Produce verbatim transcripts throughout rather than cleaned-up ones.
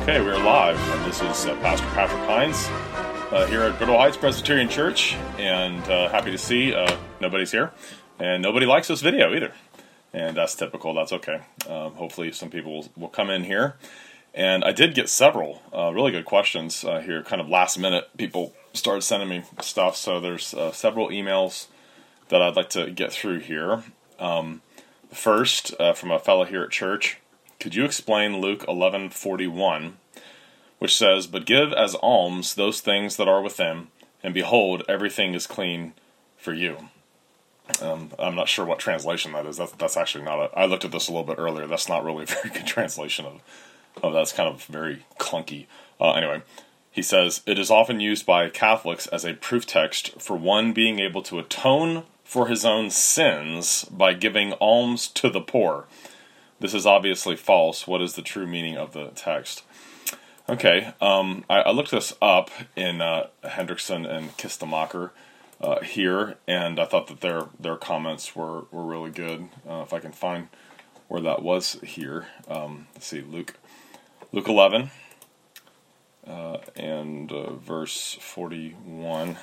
Okay, we're live. And this is uh, Pastor Patrick Hines uh, here at Brittle Heights Presbyterian Church, and uh, happy to see uh, nobody's here, and nobody likes this video either. And that's typical. That's okay. Um, hopefully, some people will, will come in here. And I did get several uh, really good questions uh, here, kind of last minute. People started sending me stuff, so there's uh, several emails that I'd like to get through here. Um, first, uh, from a fellow here at church. Could you explain Luke eleven forty-one, which says, "But give as alms those things that are within, and behold, everything is clean for you." Um, I'm not sure what translation that is. That's, that's actually not a... I looked at this a little bit earlier. That's not really a very good translation of, of that's kind of very clunky. Uh, anyway, he says, "It is often used by Catholics as a proof text for one being able to atone for his own sins by giving alms to the poor. This is obviously false. What is the true meaning of the text?" Okay, um, I, I looked this up in uh, Hendrickson and Kistemacher uh, here, and I thought that their their comments were, were really good. Uh, if I can find where that was here. Um, let's see, Luke, Luke eleven uh, and uh, verse forty-one.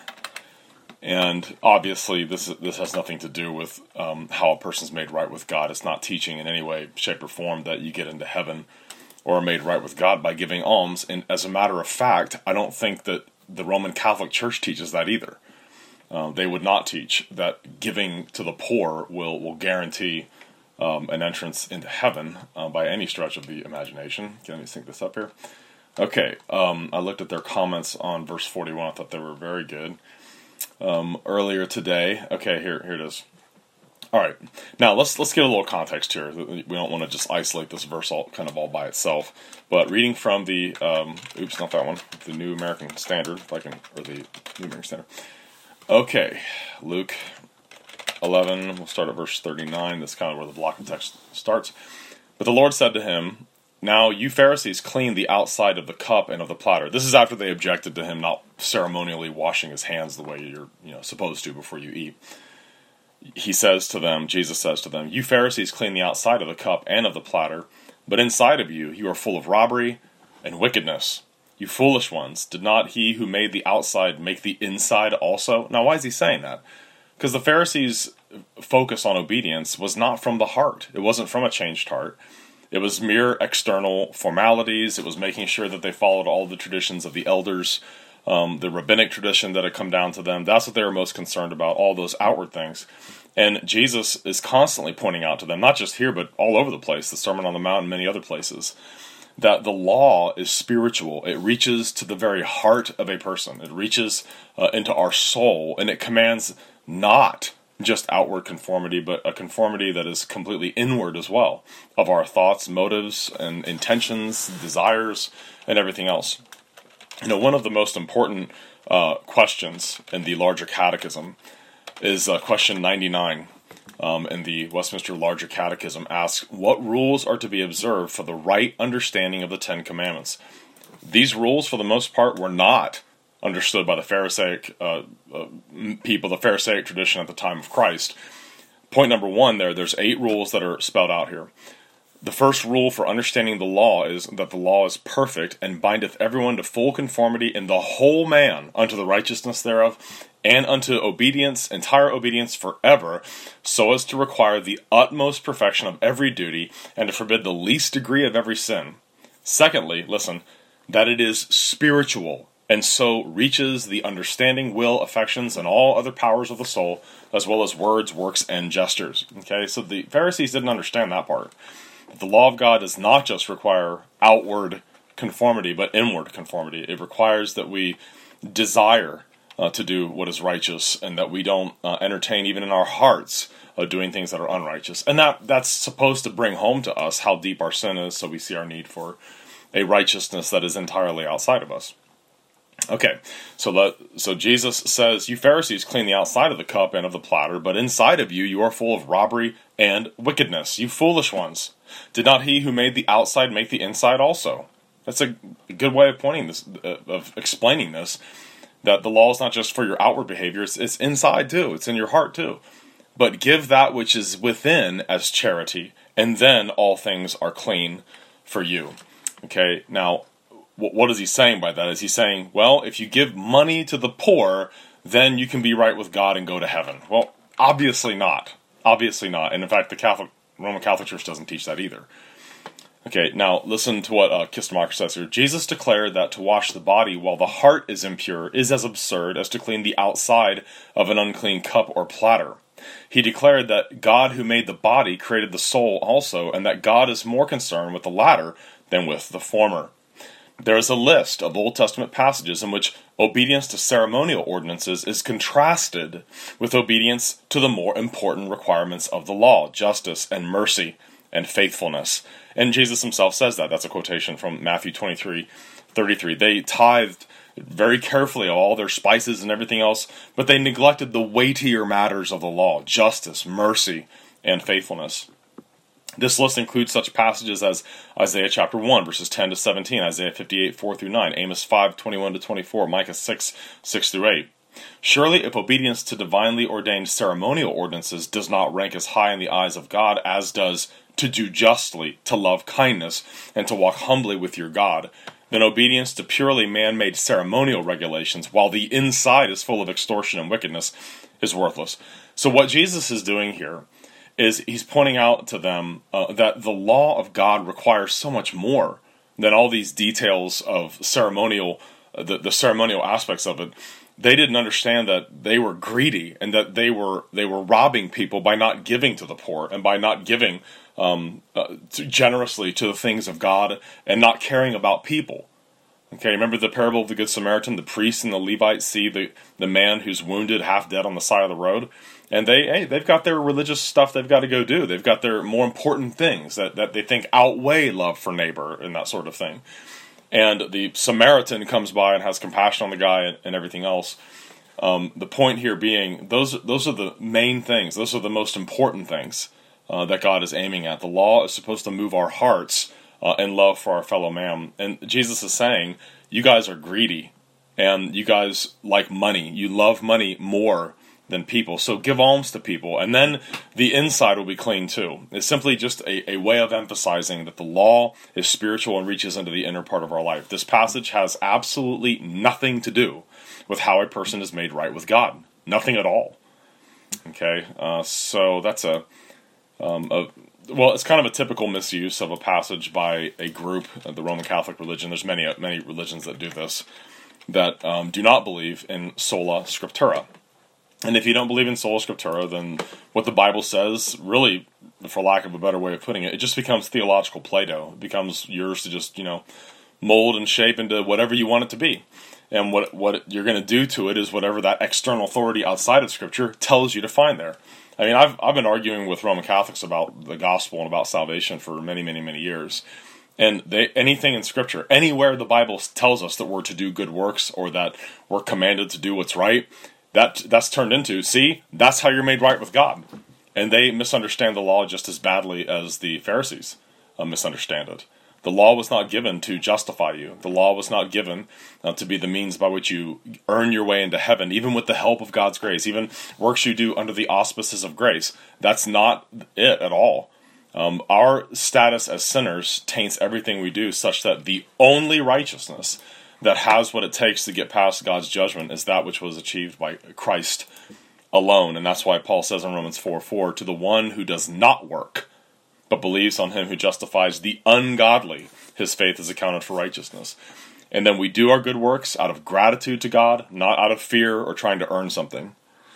And obviously, this this has nothing to do with um, how a person's made right with God. It's not teaching in any way, shape, or form that you get into heaven or are made right with God by giving alms. And as a matter of fact, I don't think that the Roman Catholic Church teaches that either. Uh, they would not teach that giving to the poor will, will guarantee um, an entrance into heaven uh, by any stretch of the imagination. Can I sync this up here? Okay, um, I looked at their comments on verse forty-one. I thought they were very good. Um, earlier today. Okay, here here it is. All right, now let's let's get a little context here. We don't want to just isolate this verse all kind of all by itself. But reading from the um, oops, not that one, the New American Standard, if I can, or the New American Standard. Okay, Luke eleven. We'll start at verse thirty-nine. That's kind of where the block of text starts. "But the Lord said to him, 'Now you Pharisees clean the outside of the cup and of the platter.'" This is after they objected to him not ceremonially washing his hands the way you're you know supposed to before you eat. He says to them, Jesus says to them, "You Pharisees clean the outside of the cup and of the platter, but inside of you, you are full of robbery and wickedness. You foolish ones, did not he who made the outside make the inside also?" Now, why is he saying that? Because the Pharisees' focus on obedience was not from the heart. It wasn't from a changed heart. It was mere external formalities. It was making sure that they followed all the traditions of the elders, um, the rabbinic tradition that had come down to them. That's what they were most concerned about, all those outward things. And Jesus is constantly pointing out to them, not just here, but all over the place, the Sermon on the Mount and many other places, that the law is spiritual. It reaches to the very heart of a person. It reaches uh, into our soul, and it commands not just outward conformity, but a conformity that is completely inward as well, of our thoughts, motives, and intentions, desires, and everything else. You know, one of the most important uh, questions in the larger catechism is uh, question ninety-nine um, in the Westminster Larger Catechism asks, "What rules are to be observed for the right understanding of the Ten Commandments?" These rules, for the most part, were not understood by the Pharisaic uh, uh, people, the Pharisaic tradition at the time of Christ. Point number one there, there's eight rules that are spelled out here. The first rule for understanding the law is that the law is perfect and bindeth everyone to full conformity in the whole man unto the righteousness thereof, and unto obedience, entire obedience forever, so as to require the utmost perfection of every duty, and to forbid the least degree of every sin. Secondly, listen, that it is spiritual, and so reaches the understanding, will, affections, and all other powers of the soul, as well as words, works, and gestures. Okay, so the Pharisees didn't understand that part. The law of God does not just require outward conformity, but inward conformity. It requires that we desire uh, to do what is righteous, and that we don't uh, entertain, even in our hearts, uh, doing things that are unrighteous. And that that's supposed to bring home to us how deep our sin is, so we see our need for a righteousness that is entirely outside of us. Okay, so let, so Jesus says, "You Pharisees clean the outside of the cup and of the platter, but inside of you, you are full of robbery and wickedness. You foolish ones, did not he who made the outside make the inside also?" That's a good way of pointing this, uh, of explaining this, that the law is not just for your outward behavior, it's, it's inside too, it's in your heart too. "But give that which is within as charity, and then all things are clean for you." Okay, now, wh- what is he saying by that? Is he saying, well, if you give money to the poor, then you can be right with God and go to heaven? Well, obviously not. Obviously not. And in fact, the Catholic Roman Catholic Church doesn't teach that either. Okay, now listen to what uh, Kistemacher says here. Jesus declared that to wash the body while the heart is impure is as absurd as to clean the outside of an unclean cup or platter. He declared that God who made the body created the soul also, and that God is more concerned with the latter than with the former. There is a list of Old Testament passages in which obedience to ceremonial ordinances is contrasted with obedience to the more important requirements of the law, justice and mercy and faithfulness. And Jesus himself says that. That's a quotation from Matthew twenty-three thirty-three. They tithed very carefully of all their spices and everything else, but they neglected the weightier matters of the law, justice, mercy, and faithfulness. This list includes such passages as Isaiah chapter one, verses ten to seventeen, Isaiah fifty-eight, four through nine, Amos five, twenty-one to twenty-four, Micah six, six through eight. Surely, if obedience to divinely ordained ceremonial ordinances does not rank as high in the eyes of God as does to do justly, to love kindness, and to walk humbly with your God, then obedience to purely man-made ceremonial regulations, while the inside is full of extortion and wickedness, is worthless. So what Jesus is doing here is he's pointing out to them uh, that the law of God requires so much more than all these details of ceremonial, uh, the, the ceremonial aspects of it. They didn't understand that they were greedy and that they were they were robbing people by not giving to the poor and by not giving um, uh, to generously to the things of God and not caring about people. Okay, remember the parable of the Good Samaritan? The priest and the Levite see the, the man who's wounded, half dead on the side of the road, and they hey, they've got their religious stuff they've got to go do. They've got their more important things that, that they think outweigh love for neighbor and that sort of thing. And the Samaritan comes by and has compassion on the guy and, and everything else. Um, the point here being, those those are the main things. Those are the most important things uh, that God is aiming at. The law is supposed to move our hearts uh, in love for our fellow man. And Jesus is saying, you guys are greedy, and you guys like money. You love money more than people. So give alms to people, and then the inside will be clean too. It's simply just a, a way of emphasizing that the law is spiritual and reaches into the inner part of our life. This passage has absolutely nothing to do with how a person is made right with God. Nothing at all. Okay, uh, so that's a, um, a, well, it's kind of a typical misuse of a passage by a group, the Roman Catholic religion. There's many, many religions that do this, that um, do not believe in sola scriptura. And if you don't believe in sola scriptura, then what the Bible says, really, for lack of a better way of putting it, it just becomes theological Play-Doh. It becomes yours to just, you know, mold and shape into whatever you want it to be. And what what you're going to do to it is whatever that external authority outside of Scripture tells you to find there. I mean, I've I've been arguing with Roman Catholics about the gospel and about salvation for many, many, many years. And they, anything in Scripture, anywhere the Bible tells us that we're to do good works or that we're commanded to do what's right, That that's turned into, see, that's how you're made right with God. And they misunderstand the law just as badly as the Pharisees uh, misunderstand it. The law was not given to justify you. The law was not given uh, to be the means by which you earn your way into heaven, even with the help of God's grace, even works you do under the auspices of grace. That's not it at all. Um, our status as sinners taints everything we do, such that the only righteousness that has what it takes to get past God's judgment is that which was achieved by Christ alone. And that's why Paul says in Romans four four, to the one who does not work, but believes on him who justifies the ungodly, his faith is accounted for righteousness. And then we do our good works out of gratitude to God, not out of fear or trying to earn something.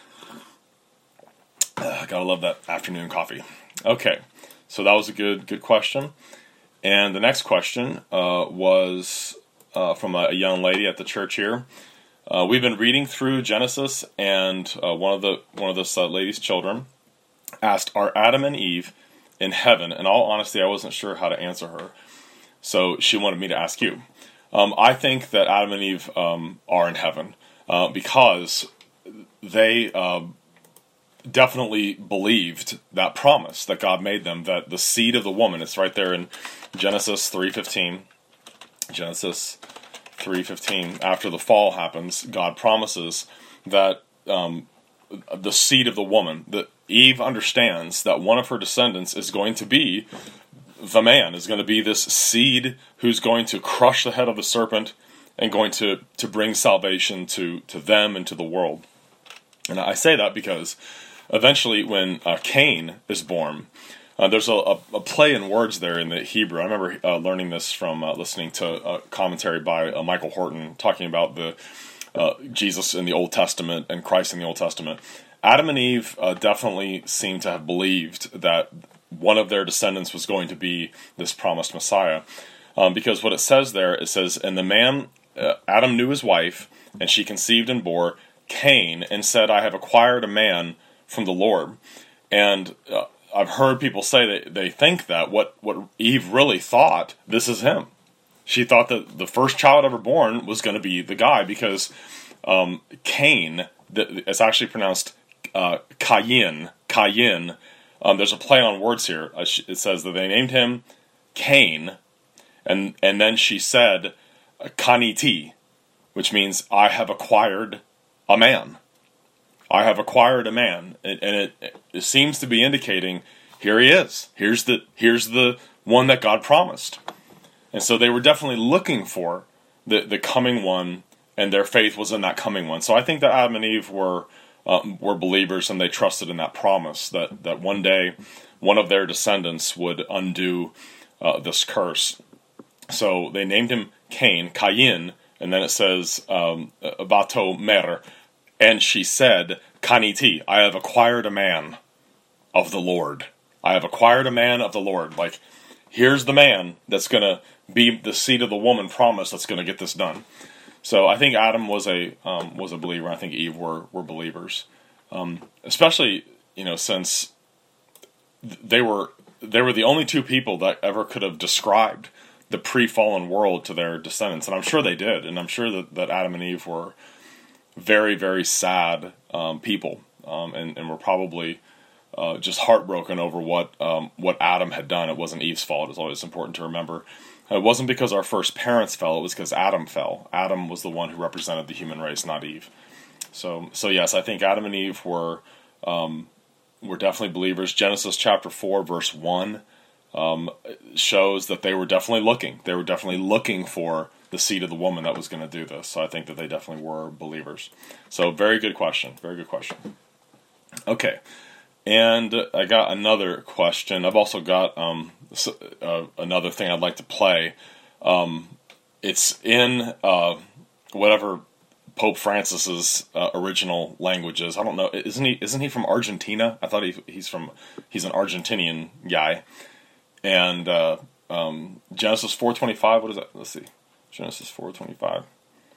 Uh, gotta love that afternoon coffee. Okay, so that was a good good question. And the next question uh, was... Uh, from a, a young lady at the church here. Uh, we've been reading through Genesis, and uh, one of the one of this uh, lady's children asked, "Are Adam and Eve in heaven?" In all honesty, I wasn't sure how to answer her, so she wanted me to ask you. Um, I think that Adam and Eve um, are in heaven uh, because they uh, definitely believed that promise that God made them, that the seed of the woman. It's right there in Genesis three fifteen. Genesis three fifteen, after the fall happens, God promises that um, the seed of the woman, that Eve understands that one of her descendants is going to be the man is going to be this seed who's going to crush the head of the serpent and going to, to bring salvation to, to them and to the world. And I say that because eventually when uh, Cain is born, uh, there's a, a, a play in words there in the Hebrew. I remember uh, learning this from uh, listening to a commentary by uh, Michael Horton talking about the uh, Jesus in the Old Testament and Christ in the Old Testament. Adam and Eve uh, definitely seem to have believed that one of their descendants was going to be this promised Messiah. Um, because what it says there, it says, and the man, uh, Adam knew his wife, and she conceived and bore Cain, and said, I have acquired a man from the Lord. And uh, I've heard people say that they think that what, what Eve really thought, this is him. She thought that the first child ever born was going to be the guy, because um, Cain, the, it's actually pronounced uh, Cain, Cain. Um, there's a play on words here. Uh, it says that they named him Cain, and and then she said Kaniti, which means I have acquired a man. I have acquired a man, and, and it, it seems to be indicating here he is. Here's the here's the one that God promised, and so they were definitely looking for the the coming one, and their faith was in that coming one. So I think that Adam and Eve were. Um, were believers, and they trusted in that promise that, that one day one of their descendants would undo uh, this curse. So they named him Cain, Cain, and then it says um, Bato Mer, and she said, Kaniti, I have acquired a man of the Lord. I have acquired a man of the Lord. Like, here's the man that's going to be the seed of the woman promised that's going to get this done. So I think Adam was a um, was a believer. I think Eve were were believers, um, especially you know since they were they were the only two people that ever could have described the pre-fallen world to their descendants, and I'm sure they did, and I'm sure that, that Adam and Eve were very very sad um, people, um, and and were probably uh, just heartbroken over what um, what Adam had done. It wasn't Eve's fault. It's always important to remember. It wasn't because our first parents fell, it was because Adam fell. Adam was the one who represented the human race, not Eve. So, so yes, I think Adam and Eve were um, were definitely believers. Genesis chapter four, verse one, um, shows that they were definitely looking. They were definitely looking for the seed of the woman that was going to do this. So I think that they definitely were believers. So very good question. Very good question. Okay. And I got another question. I've also got um, uh, another thing I'd like to play. Um, it's in uh, whatever Pope Francis's uh, original language is. I don't know. Isn't he? Isn't he from Argentina? I thought he, he's from. He's an Argentinian guy. And uh, um, Genesis four twenty-five. What is that? Let's see. Genesis four twenty-five.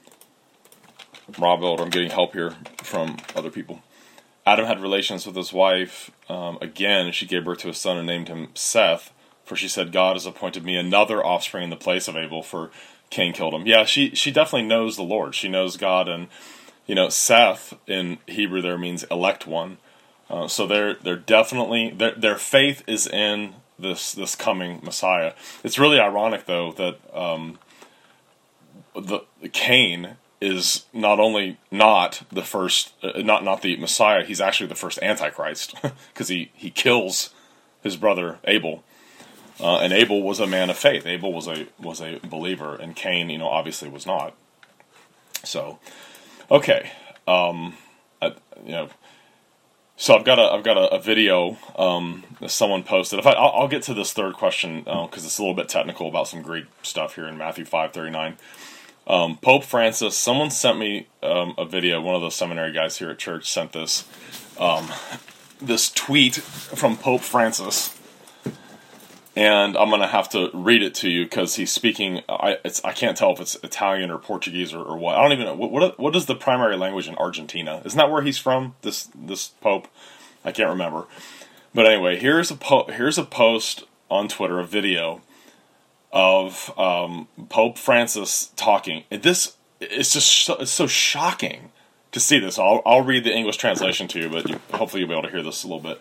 Rob Elder. I'm getting help here from other people. Adam had relations with his wife. Um, again, she gave birth to a son and named him Seth, for she said, God has appointed me another offspring in the place of Abel, for Cain killed him. Yeah, she, she definitely knows the Lord. She knows God, and, you know, Seth in Hebrew there means elect one. Uh, so they're, they're definitely, their, their faith is in this, this coming Messiah. It's really ironic, though, that um, the Cain is not only not the first, uh, not not the Messiah, he's actually the first Antichrist, because he, he kills his brother Abel, uh, and Abel was a man of faith. Abel was a was a believer, and Cain, you know, obviously was not. So, okay, um, I, you know, so I've got a I've got a, a video um, that someone posted. If I, I'll, I'll get to this third question because uh, it's a little bit technical about some Greek stuff here in Matthew five thirty-nine. Um, Pope Francis, someone sent me um, a video. One of the seminary guys here at church sent this um, this tweet from Pope Francis, and I'm going to have to read it to you because he's speaking. I it's I can't tell if it's Italian or Portuguese or, or what. I don't even know what, what what is the primary language in Argentina. Isn't that where he's from? This this Pope, I can't remember. But anyway, here's a po- here's a post on Twitter, a video of um, Pope Francis talking. This it's just so, it's so shocking to see this. I'll I'll read the English translation to you, but you, hopefully you'll be able to hear this a little bit.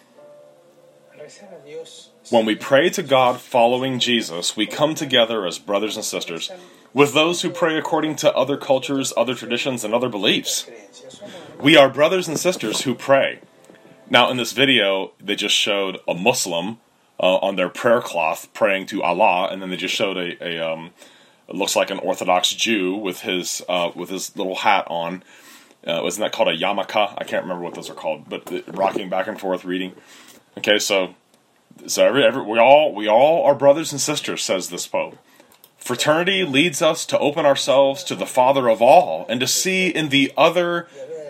When we pray to God following Jesus, we come together as brothers and sisters with those who pray according to other cultures, other traditions, and other beliefs. We are brothers and sisters who pray. Now, in this video, they just showed a Muslim uh, on their prayer cloth praying to Allah, and then they just showed a, a um, it looks like an Orthodox Jew with his uh, with his little hat on. Uh, wasn't that called a yarmulke? I can't remember what those are called, but the, rocking back and forth reading. Okay, so so every, every we all we all are brothers and sisters, says this Pope. Fraternity leads us to open ourselves to the Father of all and to see in the other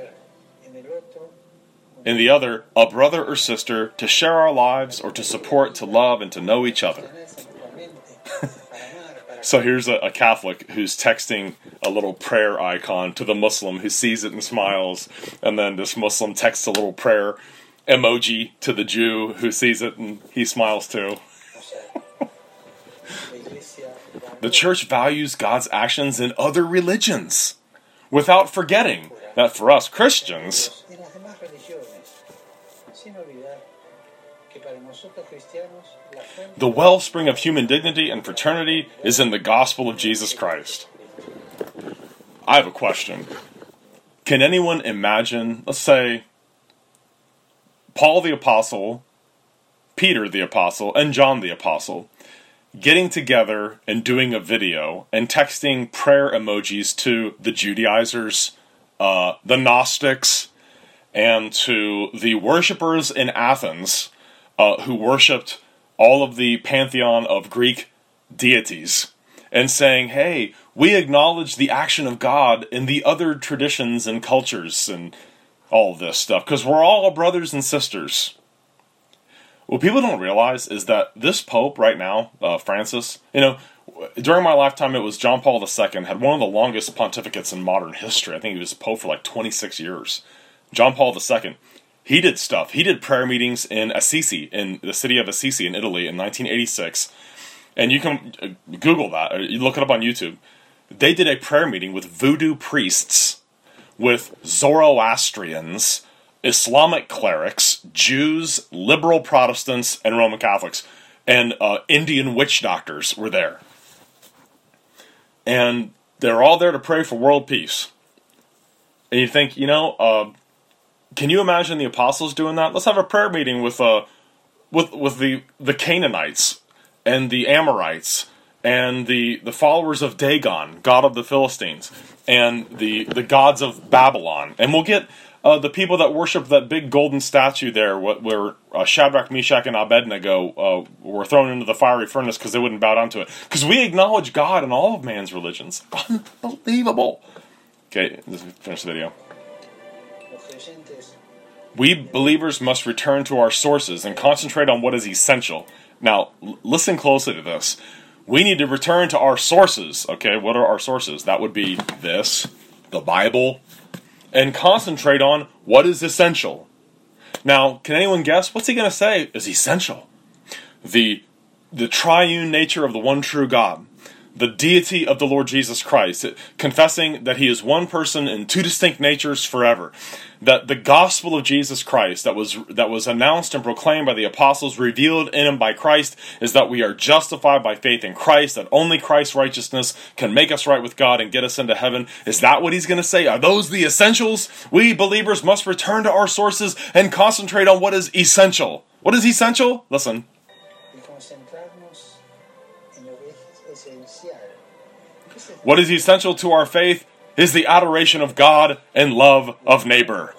in the other a brother or sister to share our lives or to support, to love, and to know each other. So here's a, a Catholic who's texting a little prayer icon to the Muslim who sees it and smiles, and then this Muslim texts a little prayer emoji to the Jew who sees it and he smiles too. The Church values God's actions in other religions, without forgetting that for us Christians, the wellspring of human dignity and fraternity is in the gospel of Jesus Christ. I have a question. Can anyone imagine, let's say, Paul the Apostle, Peter the Apostle, and John the Apostle getting together and doing a video and texting prayer emojis to the Judaizers, uh, the Gnostics, and to the worshippers in Athens uh, who worshipped all of the pantheon of Greek deities, and saying, hey, we acknowledge the action of God in the other traditions and cultures and all of this stuff, because we're all brothers and sisters. What people don't realize is that this Pope right now, uh, Francis, you know, during my lifetime it was John Paul the Second, had one of the longest pontificates in modern history. I think he was Pope for like twenty-six years. John Paul the Second, he did stuff. He did prayer meetings in Assisi, in the city of Assisi in Italy in nineteen eighty-six. And you can Google that, or you look it up on YouTube. They did a prayer meeting with voodoo priests, with Zoroastrians, Islamic clerics, Jews, liberal Protestants, and Roman Catholics. And uh, Indian witch doctors were there. And they're all there to pray for world peace. And you think, you know, uh, can you imagine the apostles doing that? Let's have a prayer meeting with uh, with with the, the Canaanites and the Amorites and the, the followers of Dagon, god of the Philistines, and the, the gods of Babylon. And we'll get uh, the people that worship that big golden statue there, what, where uh, Shadrach, Meshach, and Abednego uh, were thrown into the fiery furnace because they wouldn't bow down to it. Because we acknowledge God in all of man's religions. Unbelievable. Okay, let's finish the video. We believers must return to our sources and concentrate on what is essential. Now, l- listen closely to this. We need to return to our sources. Okay, what are our sources? That would be this, the Bible, and concentrate on what is essential. Now, can anyone guess? What's he going to say is essential? The, the triune nature of the one true God. The deity of the Lord Jesus Christ, confessing that he is one person in two distinct natures forever. That the gospel of Jesus Christ that was that was announced and proclaimed by the apostles, revealed in and by Christ, is that we are justified by faith in Christ, that only Christ's righteousness can make us right with God and get us into heaven. Is that what he's going to say? Are those the essentials? We believers must return to our sources and concentrate on what is essential. What is essential? Listen. What is essential to our faith is the adoration of God and love of neighbor.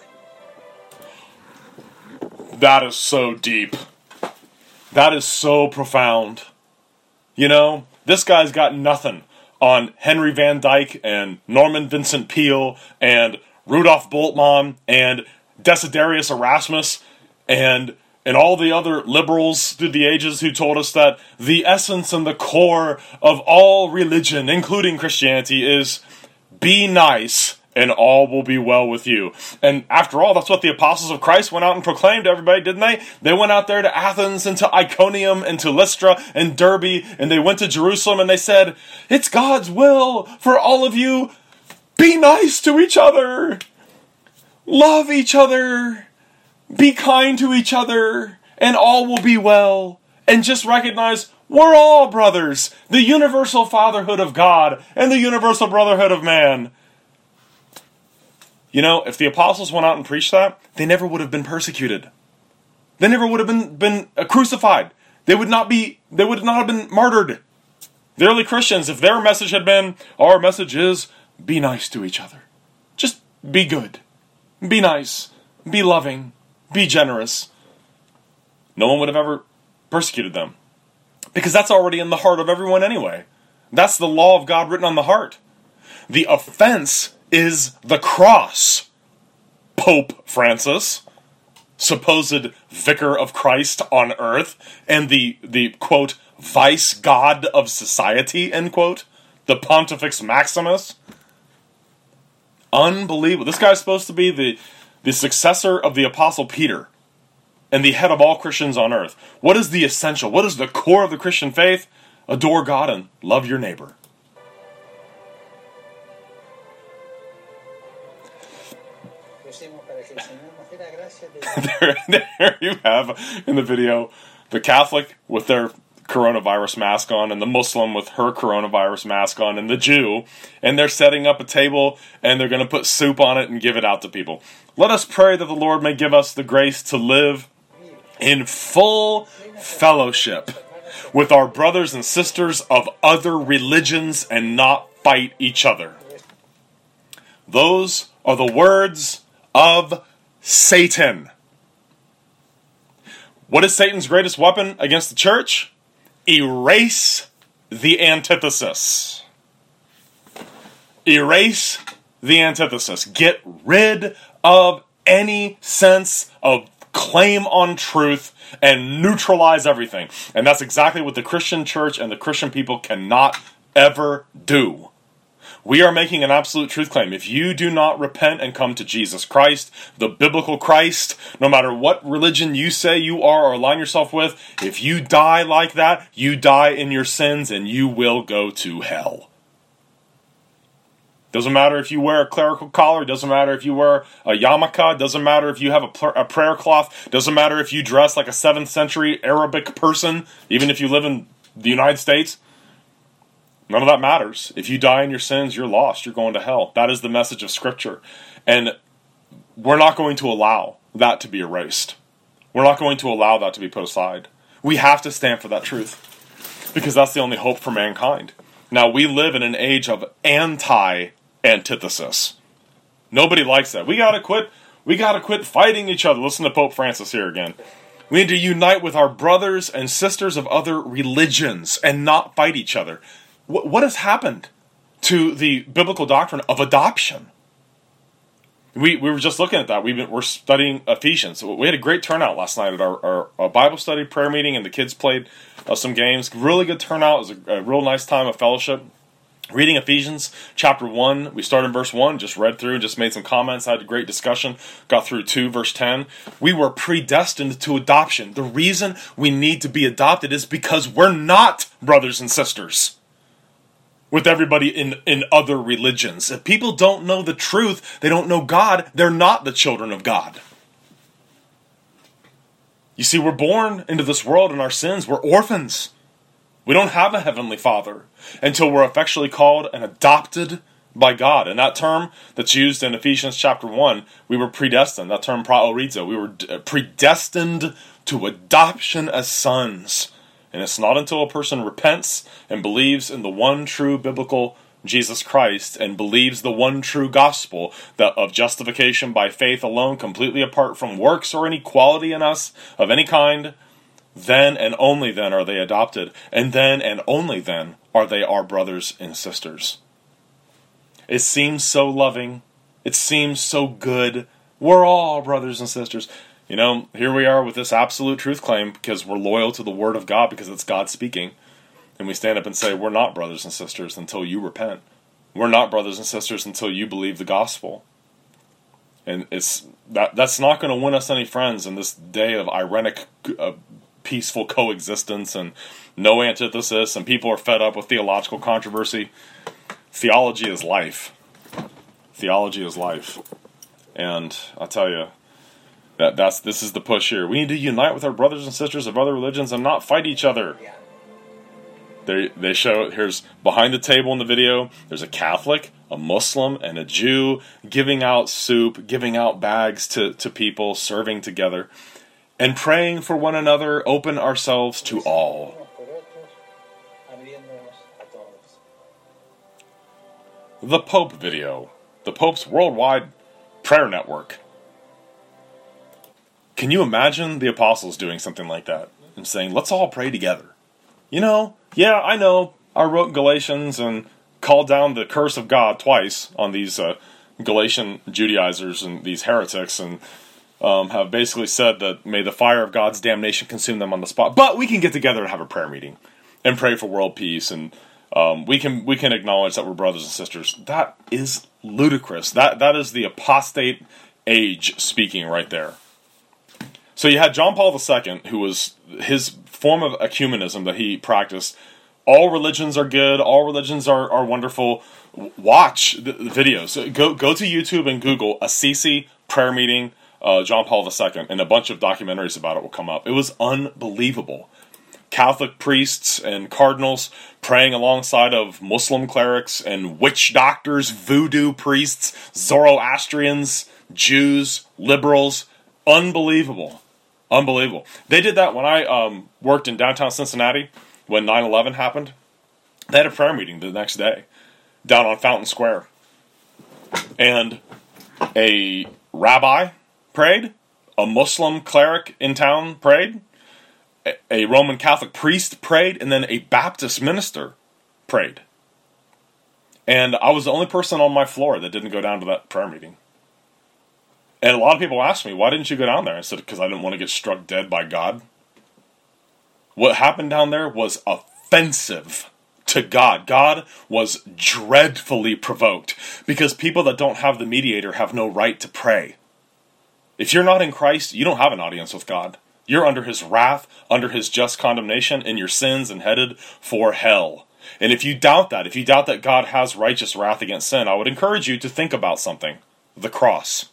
That is so deep. That is so profound. You know, this guy's got nothing on Henry Van Dyke and Norman Vincent Peale and Rudolf Bultmann and Desiderius Erasmus and and all the other liberals through the ages who told us that the essence and the core of all religion, including Christianity, is be nice and all will be well with you. And after all, that's what the apostles of Christ went out and proclaimed to everybody, didn't they? They went out there to Athens and to Iconium and to Lystra and Derbe, and they went to Jerusalem and they said, it's God's will for all of you. Be nice to each other. Love each other. Be kind to each other, and all will be well. And just recognize we're all brothers. The universal fatherhood of God and the universal brotherhood of man. You know, if the apostles went out and preached that, they never would have been persecuted. They never would have been, been uh, crucified. They would not be, they would not have been martyred. The early Christians, if their message had been, our message is, be nice to each other. Just be good. Be nice. Be loving. Be generous. No one would have ever persecuted them. Because that's already in the heart of everyone anyway. That's the law of God written on the heart. The offense is the cross. Pope Francis, supposed vicar of Christ on earth, and the, the quote, vice god of society, end quote, the Pontifex Maximus. Unbelievable. This guy's supposed to be the, the successor of the Apostle Peter and the head of all Christians on earth. What is the essential? What is the core of the Christian faith? Adore God and love your neighbor. there, there you have in the video the Catholic with their coronavirus mask on and the Muslim with her coronavirus mask on and the Jew, and they're setting up a table and they're going to put soup on it and give it out to people. Let us pray that the Lord may give us the grace to live in full fellowship with our brothers and sisters of other religions and not fight each other. Those are the words of Satan. What is Satan's greatest weapon against the church? Erase the antithesis. Erase the antithesis. Get rid of any sense of claim on truth and neutralize everything. And that's exactly what the Christian church and the Christian people cannot ever do. We are making an absolute truth claim. If you do not repent and come to Jesus Christ, the biblical Christ, no matter what religion you say you are or align yourself with, if you die like that, you die in your sins and you will go to hell. Doesn't matter if you wear a clerical collar, doesn't matter if you wear a yarmulke, doesn't matter if you have a, pr- a prayer cloth, doesn't matter if you dress like a seventh century Arabic person, even if you live in the United States. None of that matters. If you die in your sins, you're lost. You're going to hell. That is the message of Scripture. And we're not going to allow that to be erased. We're not going to allow that to be put aside. We have to stand for that truth, because that's the only hope for mankind. Now, we live in an age of anti-antithesis. Nobody likes that. We gotta quit. We gotta quit fighting each other. Listen to Pope Francis here again. We need to unite with our brothers and sisters of other religions and not fight each other. What, what has happened to the biblical doctrine of adoption? We we were just looking at that. We've been, we're studying Ephesians. We had a great turnout last night at our, our, our Bible study prayer meeting, and the kids played uh, some games. Really good turnout. It was a, a real nice time of fellowship. Reading Ephesians chapter one, we started in verse one, just read through, just made some comments, had a great discussion, got through two, verse ten. We were predestined to adoption. The reason we need to be adopted is because we're not brothers and sisters with everybody in, in other religions. If people don't know the truth, they don't know God, they're not the children of God. You see, we're born into this world in our sins. We're orphans. We don't have a heavenly Father until we're effectually called and adopted by God. And that term that's used in Ephesians chapter one, we were predestined. That term, praorizo, we were predestined to adoption as sons. And it's not until a person repents and believes in the one true biblical Jesus Christ and believes the one true gospel that of justification by faith alone, completely apart from works or any quality in us of any kind, then and only then are they adopted. And then and only then are they our brothers and sisters. It seems so loving. It seems so good. We're all brothers and sisters. You know, here we are with this absolute truth claim because we're loyal to the Word of God, because it's God speaking. And we stand up and say, we're not brothers and sisters until you repent. We're not brothers and sisters until you believe the gospel. And it's that that's not going to win us any friends in this day of ironic, uh, peaceful coexistence and no antithesis, and people are fed up with theological controversy. Theology is life. Theology is life. And I'll tell you, That that's this is the push here. We need to unite with our brothers and sisters of other religions and not fight each other. Yeah. They they show, here's behind the table in the video, there's a Catholic, a Muslim, and a Jew giving out soup, giving out bags to, to people, serving together. and praying for one another, open ourselves to all. The Pope video. The Pope's worldwide prayer network. Can you imagine the apostles doing something like that and saying, let's all pray together? You know, yeah, I know, I wrote Galatians and called down the curse of God twice on these uh, Galatian Judaizers and these heretics, and um, have basically said that may the fire of God's damnation consume them on the spot. But we can get together and have a prayer meeting and pray for world peace, and um, we can we can acknowledge that we're brothers and sisters. That is ludicrous. That that is the apostate age speaking right there. So you had John Paul the Second, who was his form of ecumenism that he practiced. All religions are good. All religions are, are wonderful. Watch the, the videos. Go go to YouTube and Google Assisi prayer meeting, uh, John Paul the Second, and a bunch of documentaries about it will come up. It was unbelievable. Catholic priests and cardinals praying alongside of Muslim clerics and witch doctors, voodoo priests, Zoroastrians, Jews, liberals. Unbelievable. Unbelievable. They did that when I um, worked in downtown Cincinnati when nine eleven happened. They had a prayer meeting the next day down on Fountain Square. And a rabbi prayed, a Muslim cleric in town prayed, a Roman Catholic priest prayed, and then a Baptist minister prayed. And I was the only person on my floor that didn't go down to that prayer meeting. And a lot of people asked me, why didn't you go down there? I said, because I didn't want to get struck dead by God. What happened down there was offensive to God. God was dreadfully provoked because people that don't have the mediator have no right to pray. If you're not in Christ, you don't have an audience with God. You're under his wrath, under his just condemnation, and your sins and headed for hell. And if you doubt that, if you doubt that God has righteous wrath against sin, I would encourage you to think about something. The cross.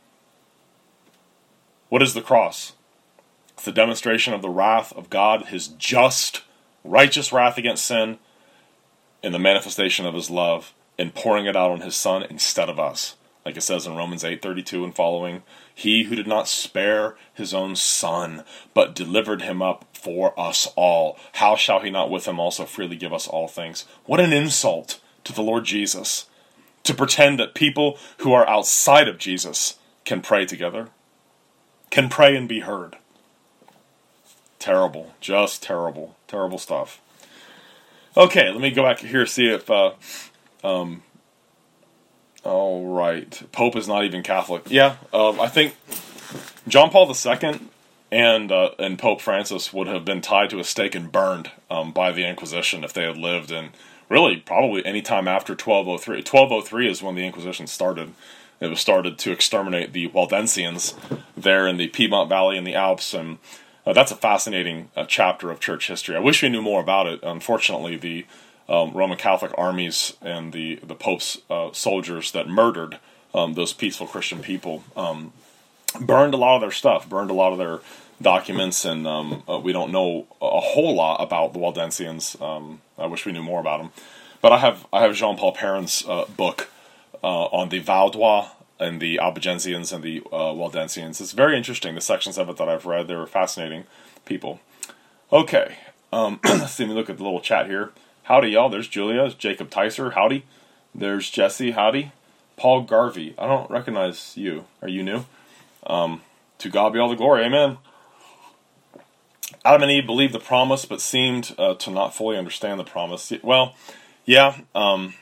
What is the cross? It's the demonstration of the wrath of God, his just, righteous wrath against sin, and the manifestation of his love, and pouring it out on his Son instead of us. Like it says in Romans eight thirty-two and following, he who did not spare his own Son, but delivered him up for us all, how shall he not with him also freely give us all things? What an insult to the Lord Jesus, to pretend that people who are outside of Jesus can pray together. Can pray and be heard. Terrible. Just terrible. Terrible stuff. Okay, let me go back here, see if... Uh, um, all right. Pope is not even Catholic. Yeah, um, I think John Paul the Second and uh, and Pope Francis would have been tied to a stake and burned um, by the Inquisition if they had lived in, really, probably any time after twelve oh three. twelve oh three is when the Inquisition started. It was started to exterminate the Waldensians there in the Piedmont Valley in the Alps, and uh, that's a fascinating uh, chapter of church history. I wish we knew more about it. Unfortunately, the um, Roman Catholic armies and the, the Pope's uh, soldiers that murdered um, those peaceful Christian people um, burned a lot of their stuff, burned a lot of their documents, and um, uh, we don't know a whole lot about the Waldensians. Um, I wish we knew more about them. But I have I have Jean-Paul Perrin's uh, book, Uh, on the Vaudois and the Albigensians and the uh, Waldensians. It's very interesting, the sections of it that I've read. They were fascinating people. Okay, um, let's see, let me look at the little chat here. Howdy, y'all. There's Julia. Jacob Tyser. Howdy. There's Jesse. Howdy. Paul Garvey. I don't recognize you. Are you new? Um, to God be all the glory. Amen. Adam and Eve believed the promise, but seemed uh, to not fully understand the promise. Well, yeah, um...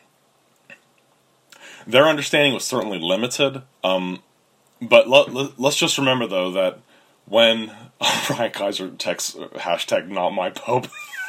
their understanding was certainly limited, um, but let, let, let's just remember, though, that when oh, Brian Kaiser texts hashtag not my Pope,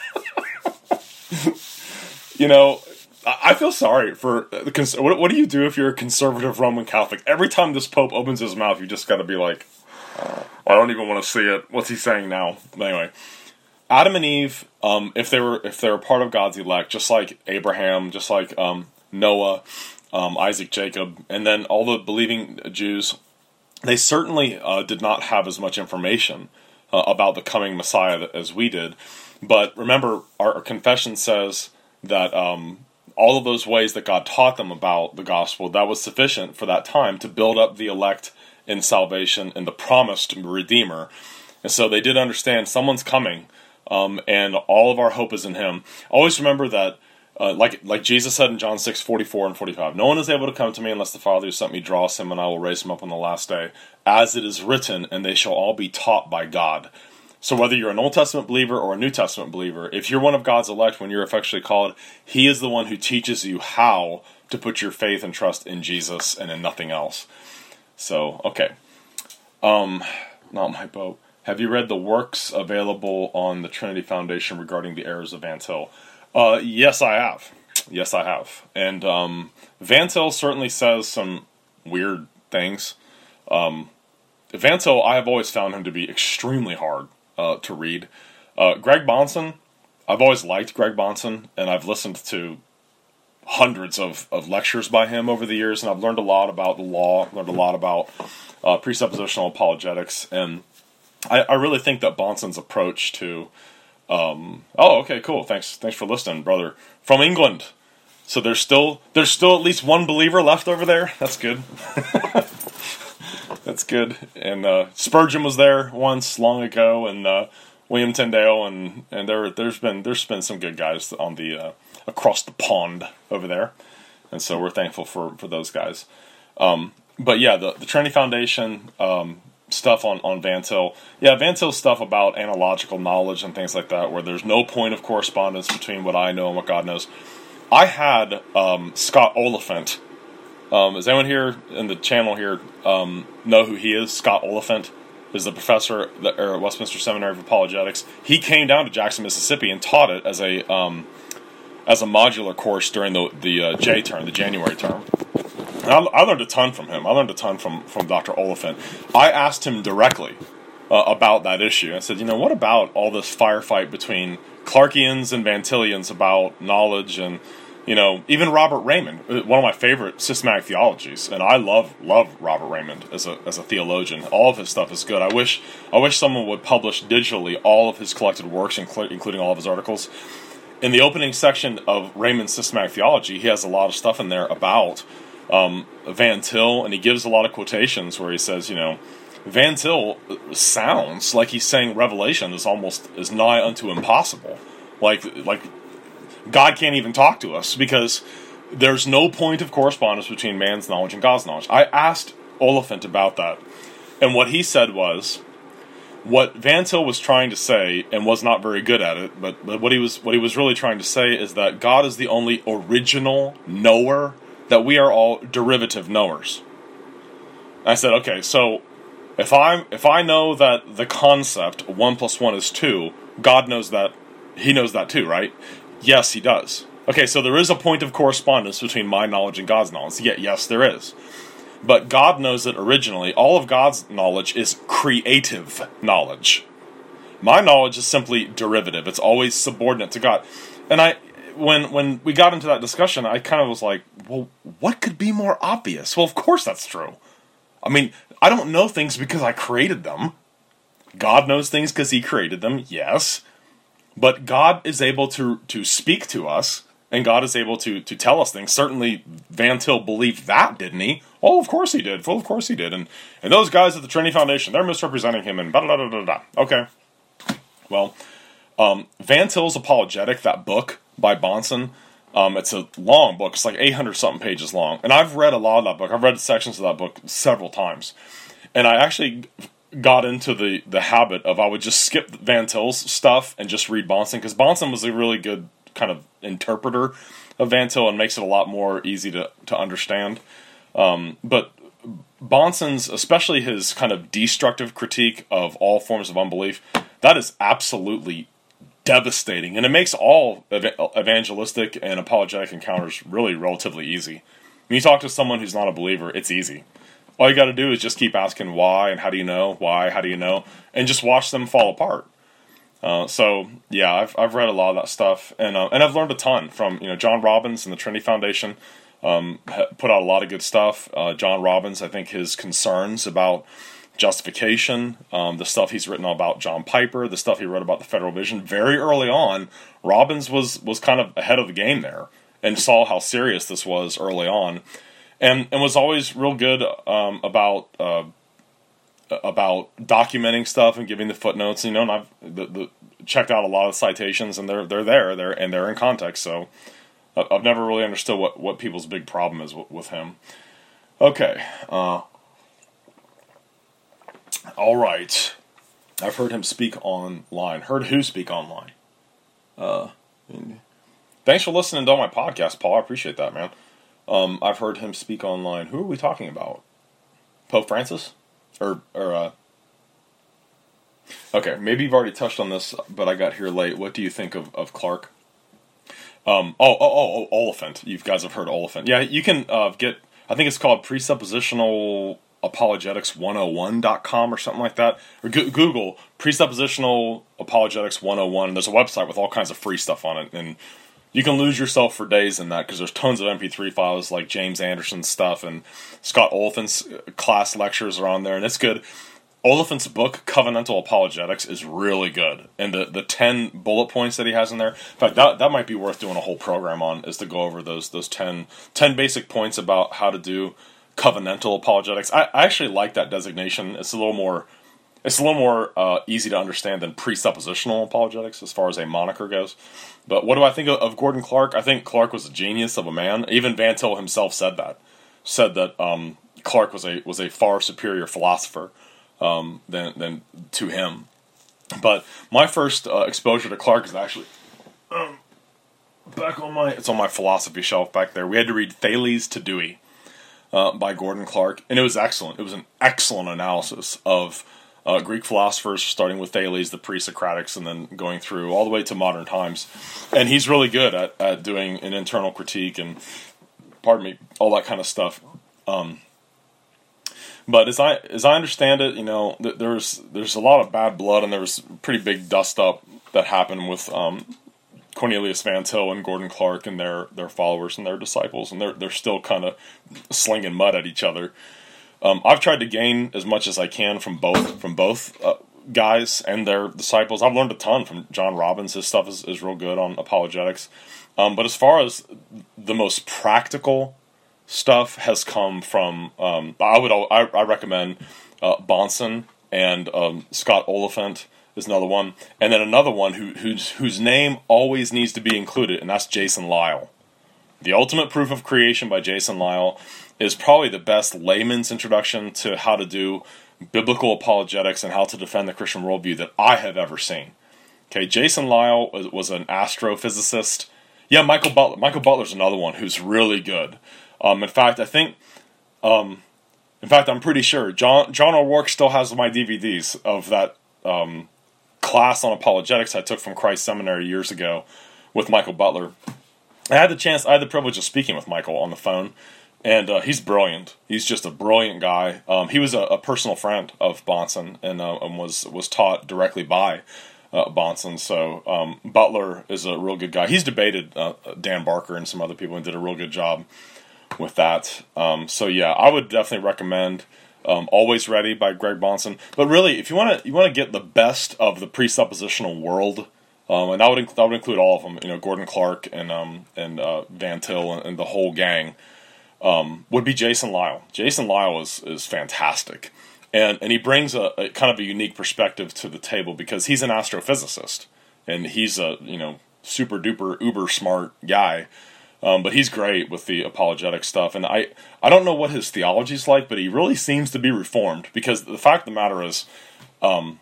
you know, I feel sorry for the cons- what, what do you do if you're a conservative Roman Catholic? Every time this Pope opens his mouth, you just got to be like, oh, I don't even want to see it. What's he saying now? But anyway, Adam and Eve, um, if they were if they were part of God's elect, just like Abraham, just like um, Noah. Um, Isaac, Jacob, and then all the believing Jews, they certainly uh, did not have as much information uh, about the coming Messiah as we did. But remember, our, our confession says that um, all of those ways that God taught them about the gospel, that was sufficient for that time to build up the elect in salvation and the promised Redeemer. And so they did understand someone's coming, um, and all of our hope is in him. Always remember that, uh, like like Jesus said in John six, forty-four and forty-five, no one is able to come to me unless the Father who sent me draws him, and I will raise him up on the last day. As it is written, and they shall all be taught by God. So whether you're an Old Testament believer or a New Testament believer, if you're one of God's elect when you're effectually called, he is the one who teaches you how to put your faith and trust in Jesus and in nothing else. So, okay. Um, not my boat. Have you read the works available on the Trinity Foundation regarding the errors of Van Til? Uh, yes, I have. Yes, I have. And um, Van Til certainly says some weird things. Um, Van Til, I have always found him to be extremely hard uh, to read. Uh, Greg Bahnsen, I've always liked Greg Bahnsen, and I've listened to hundreds of, of lectures by him over the years, and I've learned a lot about the law, learned a lot about uh, presuppositional apologetics, and I, I really think that Bahnsen's approach to, um, oh, okay, cool, thanks, thanks for listening, brother, from England. So there's still there's still at least one believer left over there. That's good. That's good. And uh, Spurgeon was there once long ago, and uh, William Tyndale, and and there there's been there's been some good guys on the uh, across the pond over there, and so we're thankful for for those guys. Um, but yeah, the the Trinity Foundation um, stuff on on Van Til, yeah, Van Til's stuff about analogical knowledge and things like that, where there's no point of correspondence between what I know and what God knows. I had um, Scott Oliphant. Um, does anyone here in the channel here um, know who he is? Scott Oliphant is the professor at Westminster Seminary of Apologetics. He came down to Jackson, Mississippi, and taught it as a um, as a modular course during the the uh, J term, the January term. And I, I learned a ton from him. I learned a ton from from Doctor Oliphant. I asked him directly uh, about that issue. I said, you know, what about all this firefight between Clarkians and Van Tilians about knowledge and, you know, even Robert Raymond, one of my favorite systematic theologies, and I love love Robert Raymond as a as a theologian. All of his stuff is good. I wish I wish someone would publish digitally all of his collected works, including all of his articles. In the opening section of Raymond's Systematic Theology, he has a lot of stuff in there about um, Van Til, and he gives a lot of quotations where he says, you know, Van Til sounds like he's saying Revelation is almost is nigh unto impossible, like like. God can't even talk to us because there's no point of correspondence between man's knowledge and God's knowledge. I asked Oliphant about that, and what he said was, what Van Til was trying to say, and was not very good at it, but, but what he was what he was really trying to say is that God is the only original knower, that we are all derivative knowers. I said, okay, so if I if I know that the concept one plus one is two, God knows that, he knows that too, right? Yes, he does. Okay, so there is a point of correspondence between my knowledge and God's knowledge. Yeah, yes, there is. But God knows that originally, all of God's knowledge is creative knowledge. My knowledge is simply derivative. It's always subordinate to God. And I, when when we got into that discussion, I kind of was like, well, what could be more obvious? Well, of course that's true. I mean, I don't know things because I created them. God knows things because he created them, yes. But God is able to, to speak to us, and God is able to, to tell us things. Certainly, Van Til believed that, didn't he? Oh, of course he did. Well, of course he did. And and those guys at the Trinity Foundation, they're misrepresenting him, and blah, blah, blah, blah, blah. Okay. Well, um, Van Til's Apologetic, that book by Bahnsen, um, it's a long book. It's like eight hundred something pages long. And I've read a lot of that book. I've read sections of that book several times. And I actually got into the, the habit of I would just skip Van Til's stuff and just read Bahnsen, because Bahnsen was a really good kind of interpreter of Van Til and makes it a lot more easy to, to understand. Um, but Bahnsen's, especially his kind of destructive critique of all forms of unbelief, that is absolutely devastating. And it makes all ev- evangelistic and apologetic encounters really relatively easy. When you talk to someone who's not a believer, it's easy. All you got to do is just keep asking why and how do you know, why, how do you know, and just watch them fall apart. Uh, so yeah, I've I've read a lot of that stuff, and uh, and I've learned a ton from, you know, John Robbins and the Trinity Foundation. Um, put out a lot of good stuff. Uh, John Robbins, I think his concerns about justification, um, the stuff he's written about John Piper, the stuff he wrote about the Federal Vision, very early on, Robbins was was kind of ahead of the game there and saw how serious this was early on. And and was always real good um, about uh, about documenting stuff and giving the footnotes. You know, and I've the, the, checked out a lot of citations, and they're they're there, they're and they're in context. So I've never really understood what, what people's big problem is with, with him. Okay, uh, all right. I've heard him speak online. Heard who speak online? Uh, thanks for listening to all my podcasts, Paul. I appreciate that, man. Um, I've heard him speak online. Who are we talking about? Pope Francis? Or, or, uh... Okay, maybe you've already touched on this, but I got here late. What do you think of, of Clark? Um, oh, oh, oh, oh, Oliphant. You guys have heard Oliphant. Yeah, you can uh, get, I think it's called Presuppositional Apologetics one oh one dot com or something like that. Or go- Google Presuppositional Apologetics one oh one, and there's a website with all kinds of free stuff on it, and you can lose yourself for days in that, because there's tons of M P three files like James Anderson's stuff, and Scott Oliphant's class lectures are on there, and it's good. Oliphant's book, Covenantal Apologetics, is really good, and the, the ten bullet points that he has in there, in fact, that that might be worth doing a whole program on, is to go over those those ten, ten basic points about how to do covenantal apologetics. I, I actually like that designation. It's a little more, it's a little more uh, easy to understand than presuppositional apologetics as far as a moniker goes. But what do I think of, of Gordon Clark? I think Clark was a genius of a man. Even Van Til himself said that, said that um, Clark was a was a far superior philosopher um, than than to him. But my first uh, exposure to Clark is actually um, back on my it's on my philosophy shelf back there. We had to read Thales to Dewey uh, by Gordon Clark, and it was excellent. It was an excellent analysis of Uh, Greek philosophers, starting with Thales, the pre-Socratics, and then going through all the way to modern times. And he's really good at, at doing an internal critique and, pardon me, all that kind of stuff. Um, but as I as I understand it, you know, th- there's there's a lot of bad blood, and there was pretty big dust up that happened with um, Cornelius Van Til and Gordon Clark and their their followers and their disciples, and they're they're still kind of slinging mud at each other. Um, I've tried to gain as much as I can from both from both uh, guys and their disciples. I've learned a ton from John Robbins. His stuff is, is real good on apologetics. Um, but as far as the most practical stuff has come from, um, I would I, I recommend uh, Bahnsen and um, Scott Oliphant is another one, and then another one who whose whose name always needs to be included, and that's Jason Lisle. The Ultimate Proof of Creation by Jason Lisle is probably the best layman's introduction to how to do biblical apologetics and how to defend the Christian worldview that I have ever seen. Okay, Jason Lisle was, was an astrophysicist. Yeah, Michael Butler. Michael Butler's another one who's really good. Um, in fact, I think, um, in fact, I'm pretty sure John John O'Rourke still has my D V Ds of that um, class on apologetics I took from Christ Seminary years ago with Michael Butler. I had the chance, I had the privilege of speaking with Michael on the phone, and uh, he's brilliant. He's just a brilliant guy. Um, he was a, a personal friend of Bahnsen, and, uh, and was was taught directly by uh, Bahnsen. So um, Butler is a real good guy. He's debated uh, Dan Barker and some other people, and did a real good job with that. Um, so yeah, I would definitely recommend um, Always Ready by Greg Bahnsen. But really, if you want to you want to get the best of the presuppositional world. Um, and that would, inc- that would include all of them, you know, Gordon Clark and um, and uh, Van Til and, and the whole gang, um, would be Jason Lisle. Jason Lisle is, is fantastic. And and he brings a, a kind of a unique perspective to the table, because he's an astrophysicist. And he's a, you know, super duper uber smart guy. Um, but he's great with the apologetic stuff. And I, I don't know what his theology's like, but he really seems to be reformed. Because the fact of the matter is, um,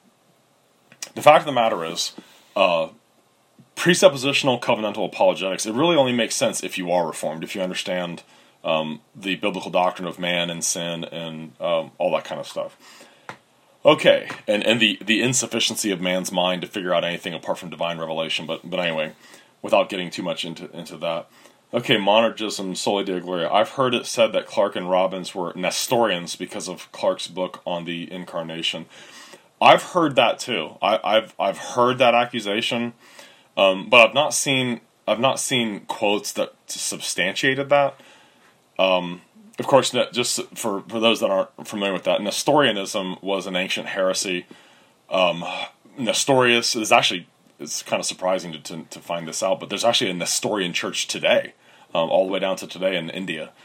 the fact of the matter is, Uh, presuppositional covenantal apologetics, it really only makes sense if you are reformed, if you understand um, the biblical doctrine of man and sin and um, all that kind of stuff. Okay, and, and the, the insufficiency of man's mind to figure out anything apart from divine revelation, but but anyway, without getting too much into, into that. Okay, monergism, soli Deo Gloria. I've heard it said that Clark and Robbins were Nestorians because of Clark's book on the incarnation. I've heard that too. I, I've I've heard that accusation, um, but I've not seen I've not seen quotes that substantiated that. Um, of course, just for for those that aren't familiar with that, Nestorianism was an ancient heresy. Um, Nestorius is actually, it's kind of surprising to, to to find this out, but there's actually a Nestorian church today, um, all the way down to today in India.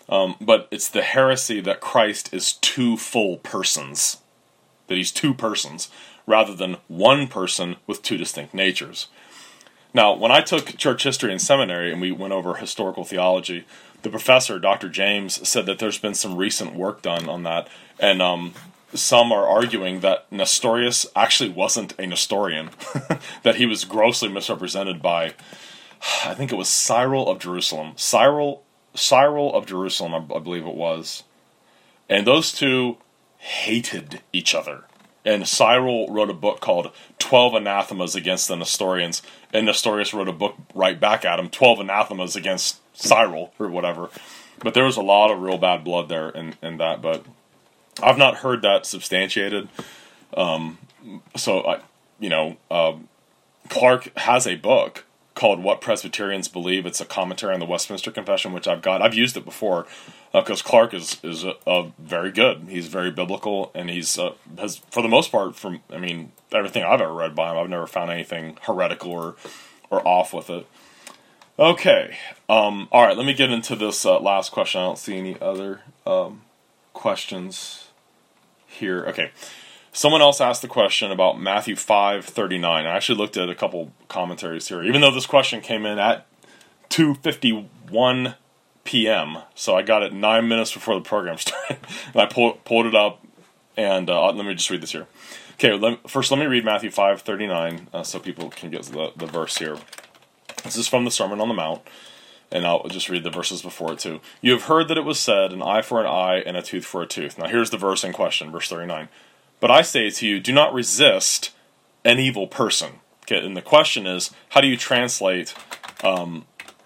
Um, but it's the heresy that Christ is two full persons, that he's two persons, rather than one person with two distinct natures. Now, when I took church history in seminary and we went over historical theology, the professor, Doctor James, said that there's been some recent work done on that, and um, some are arguing that Nestorius actually wasn't a Nestorian, that he was grossly misrepresented by, I think it was Cyril of Jerusalem. Cyril, Cyril of Jerusalem, I, I believe it was. And those two hated each other. And Cyril wrote a book called twelve Anathemas Against the Nestorians, and Nestorius wrote a book right back at him, twelve Anathemas Against Cyril, or whatever. But there was a lot of real bad blood there in, in that, but I've not heard that substantiated. Um, so, I, you know, uh, Clark has a book called What Presbyterians Believe. It's a commentary on the Westminster Confession, which I've got. I've used it before, because uh, Clark is is uh, uh, very good. He's very biblical, and he's uh, has, for the most part, from I mean, everything I've ever read by him, I've never found anything heretical or or off with it. Okay, um, all right. Let me get into this uh, last question. I don't see any other um, questions here. Okay. Someone else asked the question about Matthew five thirty-nine. I actually looked at a couple commentaries here, even though this question came in at two fifty-one p.m., so I got it nine minutes before the program started, and I pull, pulled it up, and uh, let me just read this here. Okay, let, first let me read Matthew five thirty-nine, uh, so people can get the, the verse here. This is from the Sermon on the Mount, and I'll just read the verses before it too. You have heard that it was said, an eye for an eye and a tooth for a tooth. Now here's the verse in question, verse thirty-nine. But I say to you, do not resist an evil person. Okay, and the question is, how do you translate um,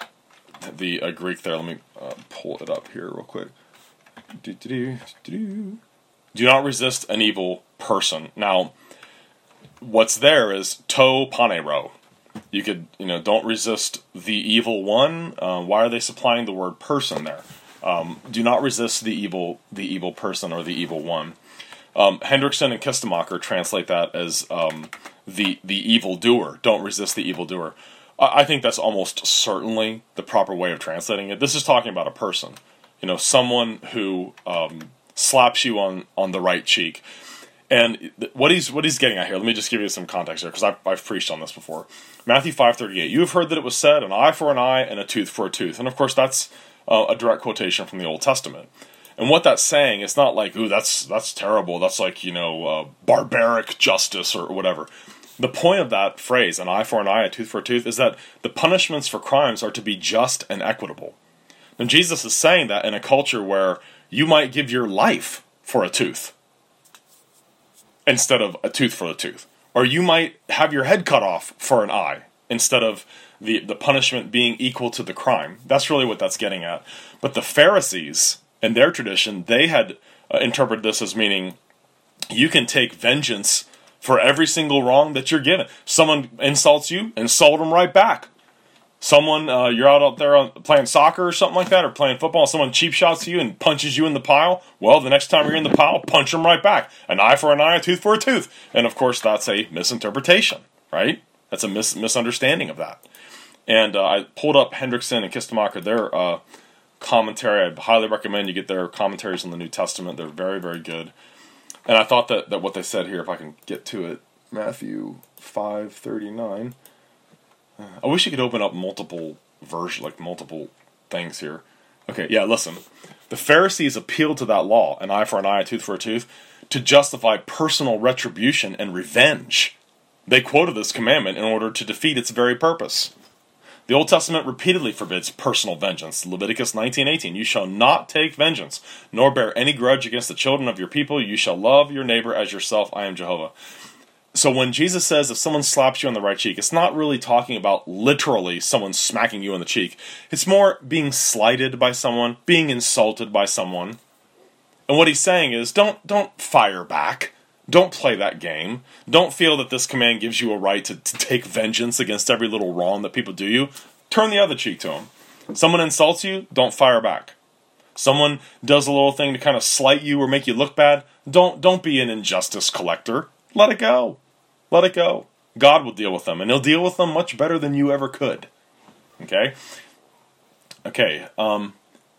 the uh, Greek there? Let me uh, pull it up here real quick. Do, do, do, do. do not resist an evil person. Now, what's there is to panero. You could, you know, don't resist the evil one. Uh, why are they supplying the word person there? Um, do not resist the evil, the evil person or the evil one. Um, Hendrickson and Kistemacher translate that as um, the the evil doer. Don't resist the evil doer. I, I think that's almost certainly the proper way of translating it. This is talking about a person, you know, someone who um, slaps you on, on the right cheek. And what he's what he's getting at here. Let me just give you some context here, because I've, I've preached on this before. Matthew five thirty-eight. You have heard that it was said, an eye for an eye and a tooth for a tooth. And of course, that's uh, a direct quotation from the Old Testament. And what that's saying, it's not like, ooh, that's that's terrible. That's like, you know, uh, barbaric justice or whatever. The point of that phrase, an eye for an eye, a tooth for a tooth, is that the punishments for crimes are to be just and equitable. And Jesus is saying that in a culture where you might give your life for a tooth instead of a tooth for a tooth. Or you might have your head cut off for an eye instead of the, the punishment being equal to the crime. That's really what that's getting at. But the Pharisees, in their tradition, they had uh, interpreted this as meaning you can take vengeance for every single wrong that you're given. Someone insults you, insult them right back. Someone, uh, you're out out there on, playing soccer or something like that, or playing football, and someone cheap shots you and punches you in the pile. Well, the next time you're in the pile, punch them right back. An eye for an eye, a tooth for a tooth. And of course, that's a misinterpretation, right? That's a mis- misunderstanding of that. And uh, I pulled up Hendrickson and Kistemacher, their uh, commentary. I highly recommend you get their commentaries on the New Testament. They're very, very good. And I thought that, that what they said here, if I can get to it, Matthew five thirty-nine. Uh, I wish you could open up multiple versions, like multiple things here. Okay, yeah, listen. The Pharisees appealed to that law, an eye for an eye, a tooth for a tooth, to justify personal retribution and revenge. They quoted this commandment in order to defeat its very purpose. The Old Testament repeatedly forbids personal vengeance. Leviticus nineteen eighteen, you shall not take vengeance, nor bear any grudge against the children of your people. You shall love your neighbor as yourself. I am Jehovah. So when Jesus says if someone slaps you on the right cheek, it's not really talking about literally someone smacking you on the cheek. It's more being slighted by someone, being insulted by someone. And what he's saying is don't don't fire back. Don't play that game. Don't feel that this command gives you a right to, to take vengeance against every little wrong that people do you. Turn the other cheek to them. Someone insults you, don't fire back. Someone does a little thing to kind of slight you or make you look bad, don't don't be an injustice collector. Let it go. Let it go. God will deal with them, and he'll deal with them much better than you ever could. Okay? Okay, um,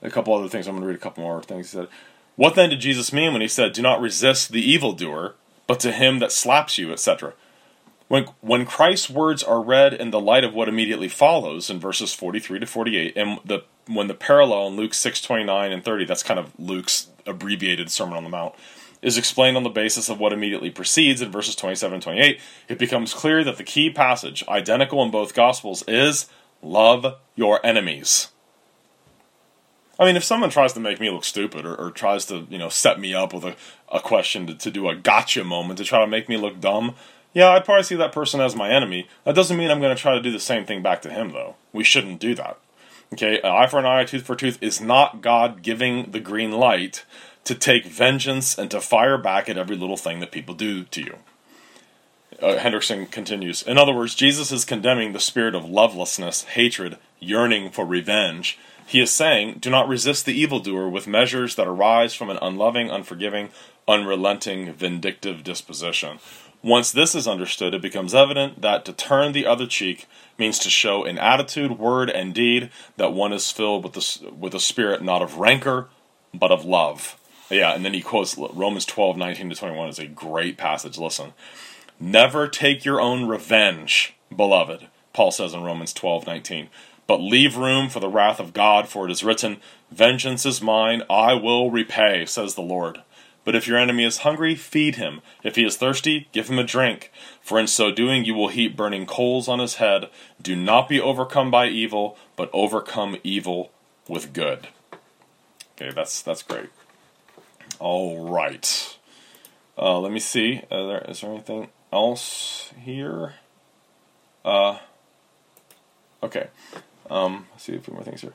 a couple other things. I'm going to read a couple more things. He said, "What then did Jesus mean when he said, 'Do not resist the evildoer, but to him that slaps you,' et cetera" When when Christ's words are read in the light of what immediately follows in verses forty-three to forty-eight, and the when the parallel in Luke six twenty-nine and thirty, that's kind of Luke's abbreviated Sermon on the Mount, is explained on the basis of what immediately precedes in verses twenty-seven and twenty-eight, it becomes clear that the key passage, identical in both Gospels, is love your enemies. I mean, if someone tries to make me look stupid or, or tries to, you know, set me up with a, a question to, to do a gotcha moment to try to make me look dumb, yeah, I'd probably see that person as my enemy. That doesn't mean I'm going to try to do the same thing back to him, though. We shouldn't do that. Okay, an eye for an eye, tooth for tooth is not God giving the green light to take vengeance and to fire back at every little thing that people do to you. Uh, Hendrickson continues, in other words, Jesus is condemning the spirit of lovelessness, hatred, yearning for revenge. He is saying, do not resist the evildoer with measures that arise from an unloving, unforgiving, unrelenting, vindictive disposition. Once this is understood, it becomes evident that to turn the other cheek means to show in attitude, word, and deed that one is filled with the, with a spirit not of rancor, but of love. Yeah, and then he quotes Romans twelve, nineteen to twenty-one is a great passage. Listen. Never take your own revenge, beloved, Paul says in Romans twelve, nineteen. But leave room for the wrath of God, for it is written, vengeance is mine, I will repay, says the Lord. But if your enemy is hungry, feed him. If he is thirsty, give him a drink. For in so doing you will heap burning coals on his head. Do not be overcome by evil, but overcome evil with good. Okay, that's that's great. All right. Uh, let me see. Uh, there, is there anything else here? Uh, okay. Um, let's see a few more things here.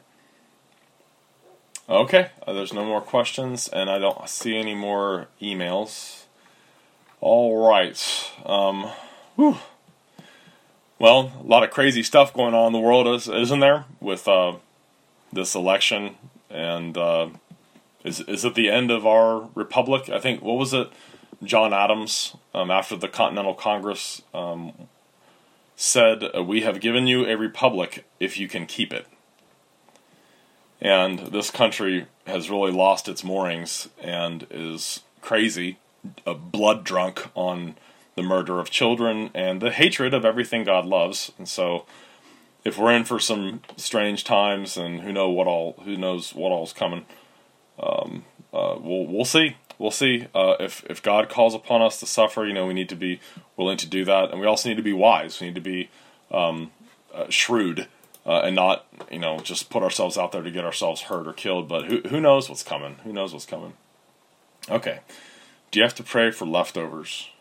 Okay, uh, there's no more questions, and I don't see any more emails. All right. Um, whew. Well, a lot of crazy stuff going on in the world, is, isn't there, with uh, this election? And uh, is is it the end of our republic? I think, what was it? John Adams, um, after the Continental Congress, um, said, we have given you a republic if you can keep it. And this country has really lost its moorings and is crazy, uh, blood drunk on the murder of children and the hatred of everything God loves. And so, if we're in for some strange times, and who know what all, who knows what all's coming, um, uh, we'll we'll see. We'll see. Uh, if if God calls upon us to suffer, you know, we need to be willing to do that, and we also need to be wise. We need to be um, uh, shrewd. Uh, and not, you know, just put ourselves out there to get ourselves hurt or killed. But who who knows what's coming? Who knows what's coming? Okay. Do you have to pray for leftovers?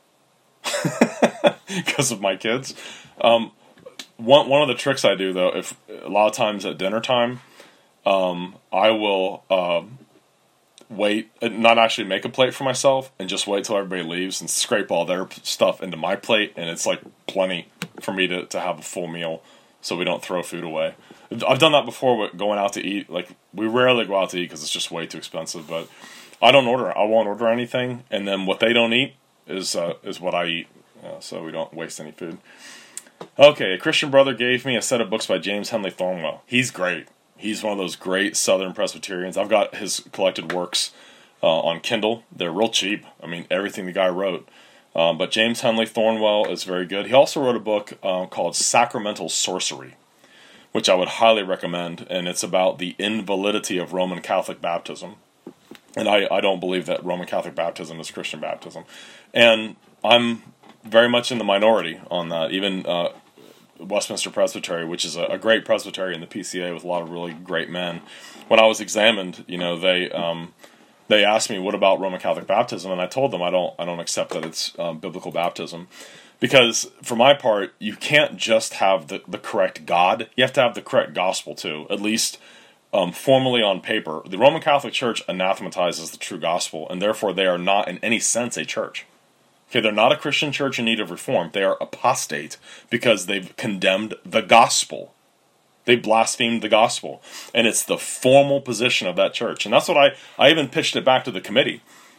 Because of my kids? Um, one one of the tricks I do, though, if a lot of times at dinner time, um, I will um, wait, not actually make a plate for myself, and just wait till everybody leaves and scrape all their stuff into my plate, and it's like plenty for me to, to have a full meal. So we don't throw food away. I've done that before with going out to eat. Like, we rarely go out to eat because it's just way too expensive. But I don't order. I won't order anything. And then what they don't eat is uh, is what I eat. Uh, so we don't waste any food. Okay, a Christian brother gave me a set of books by James Henley Thornwell. He's great. He's one of those great Southern Presbyterians. I've got his collected works uh, on Kindle. They're real cheap. I mean, everything the guy wrote. Um, but James Henley Thornwell is very good. He also wrote a book uh, called Sacramental Sorcery, which I would highly recommend, and it's about the invalidity of Roman Catholic baptism. And I, I don't believe that Roman Catholic baptism is Christian baptism. And I'm very much in the minority on that. Even uh, Westminster Presbytery, which is a, a great presbytery in the P C A with a lot of really great men. When I was examined, you know, they... Um, They asked me, what about Roman Catholic baptism? And I told them I don't I don't accept that it's um, biblical baptism. Because, for my part, you can't just have the, the correct God. You have to have the correct gospel, too. At least um, formally on paper. The Roman Catholic Church anathematizes the true gospel, and therefore they are not in any sense a church. Okay, they're not a Christian church in need of reform. They are apostate because they've condemned the gospel. They blasphemed the gospel. And it's the formal position of that church. And that's what I, I even pitched it back to the committee.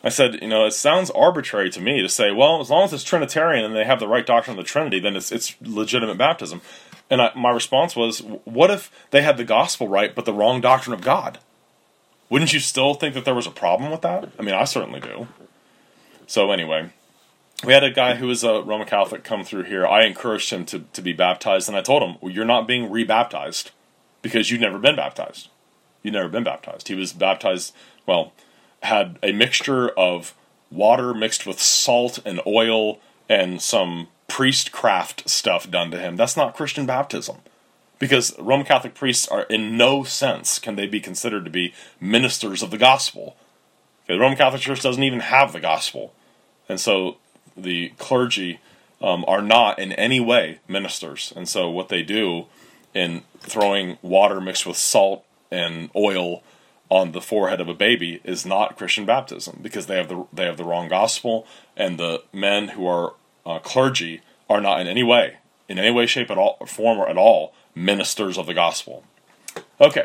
I said, you know, it sounds arbitrary to me to say, well, as long as it's Trinitarian and they have the right doctrine of the Trinity, then it's it's legitimate baptism. And I, my response was, what if they had the gospel right but the wrong doctrine of God? Wouldn't you still think that there was a problem with that? I mean, I certainly do. So anyway, we had a guy who was a Roman Catholic come through here. I encouraged him to, to be baptized, and I told him, well, you're not being rebaptized because you've never been baptized. You've never been baptized. He was baptized, well, had a mixture of water mixed with salt and oil and some priestcraft stuff done to him. That's not Christian baptism. Because Roman Catholic priests are in no sense can they be considered to be ministers of the gospel. Okay, the Roman Catholic Church doesn't even have the gospel. And so the clergy um, are not in any way ministers. And so what they do in throwing water mixed with salt and oil on the forehead of a baby is not Christian baptism, because they have the they have the wrong gospel, and the men who are uh, clergy are not in any way, in any way, shape, at all, form, or at all, ministers of the gospel. Okay.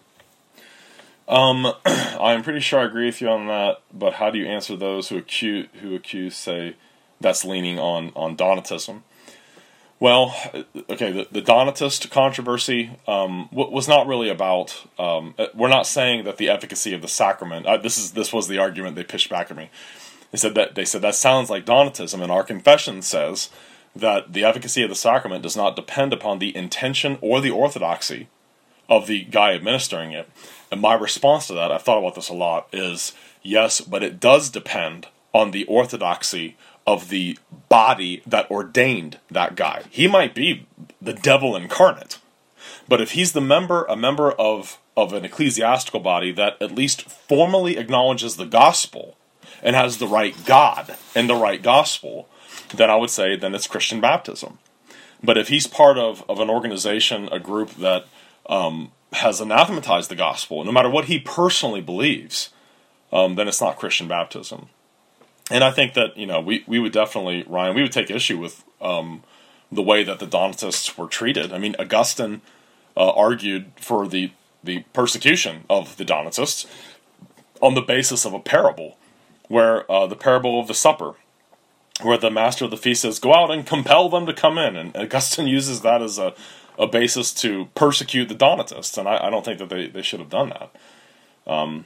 Um, I'm pretty sure I agree with you on that, but how do you answer those who accuse who accuse say that's leaning on on Donatism? Well, okay, the, the Donatist controversy um, w- was not really about. Um, we're not saying that the efficacy of the sacrament. Uh, this is this was the argument they pitched back at me. They said that they said that sounds like Donatism, and our confession says that the efficacy of the sacrament does not depend upon the intention or the orthodoxy of the guy administering it. And my response to that, I've thought about this a lot, is yes, but it does depend on the orthodoxy of the body that ordained that guy. He might be the devil incarnate, but if he's the member, a member of, of an ecclesiastical body that at least formally acknowledges the gospel and has the right God and the right gospel, then I would say then it's Christian baptism. But if he's part of, of an organization, a group that um, has anathematized the gospel, no matter what he personally believes, um, then it's not Christian baptism. And I think that, you know, we, we would definitely, Ryan, we would take issue with um, the way that the Donatists were treated. I mean, Augustine uh, argued for the, the persecution of the Donatists on the basis of a parable, where uh, the parable of the supper, where the master of the feast says, go out and compel them to come in. And Augustine uses that as a, a basis to persecute the Donatists. And I, I don't think that they, they should have done that. Um,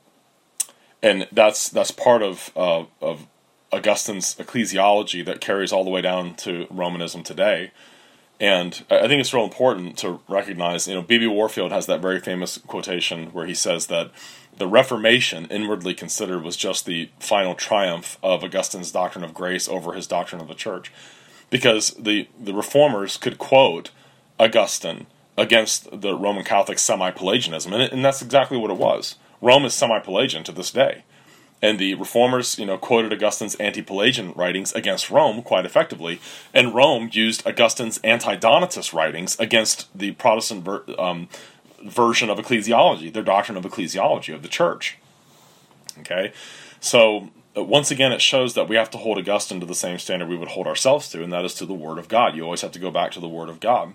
and that's that's part of uh, of Augustine's ecclesiology that carries all the way down to Romanism today. And I think it's real important to recognize, you know, B B Warfield has that very famous quotation where he says that the Reformation, inwardly considered, was just the final triumph of Augustine's doctrine of grace over his doctrine of the church. Because the, the Reformers could quote Augustine against the Roman Catholic semi-Pelagianism, and, it, and that's exactly what it was. Rome is semi-Pelagian to this day. And the Reformers, you know, quoted Augustine's anti-Pelagian writings against Rome quite effectively, and Rome used Augustine's anti-Donatist writings against the Protestant ver- um, version of ecclesiology, their doctrine of ecclesiology, of the church. Okay? So, uh, once again, it shows that we have to hold Augustine to the same standard we would hold ourselves to, and that is to the Word of God. You always have to go back to the Word of God.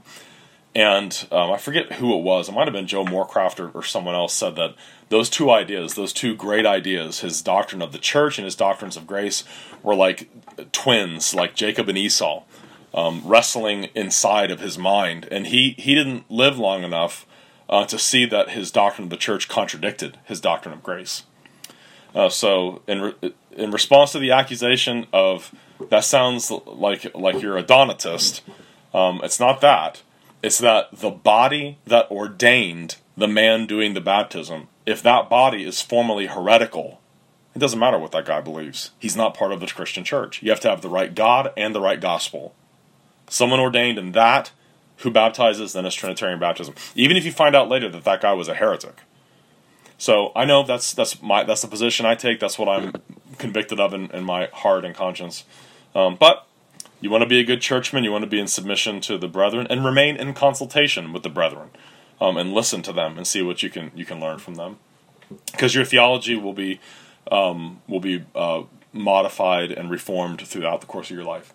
And um, I forget who it was. It might have been Joe Moorcraft or, or someone else said that those two ideas, those two great ideas, his doctrine of the church and his doctrines of grace, were like twins, like Jacob and Esau, um, wrestling inside of his mind. And he, he didn't live long enough uh, to see that his doctrine of the church contradicted his doctrine of grace. Uh, so in re- in response to the accusation of, that sounds like, like you're a Donatist, um, it's not that. It's that the body that ordained the man doing the baptism, if that body is formally heretical, it doesn't matter what that guy believes. He's not part of the Christian church. You have to have the right God and the right gospel. Someone ordained in that who baptizes, then it's Trinitarian baptism. Even if you find out later that that guy was a heretic. So I know that's that's my that's the position I take. That's what I'm convicted of in, in my heart and conscience. Um, but you want to be a good churchman, you want to be in submission to the brethren, and remain in consultation with the brethren, um, and listen to them and see what you can you can learn from them, because your theology will be um, will be uh, modified and reformed throughout the course of your life.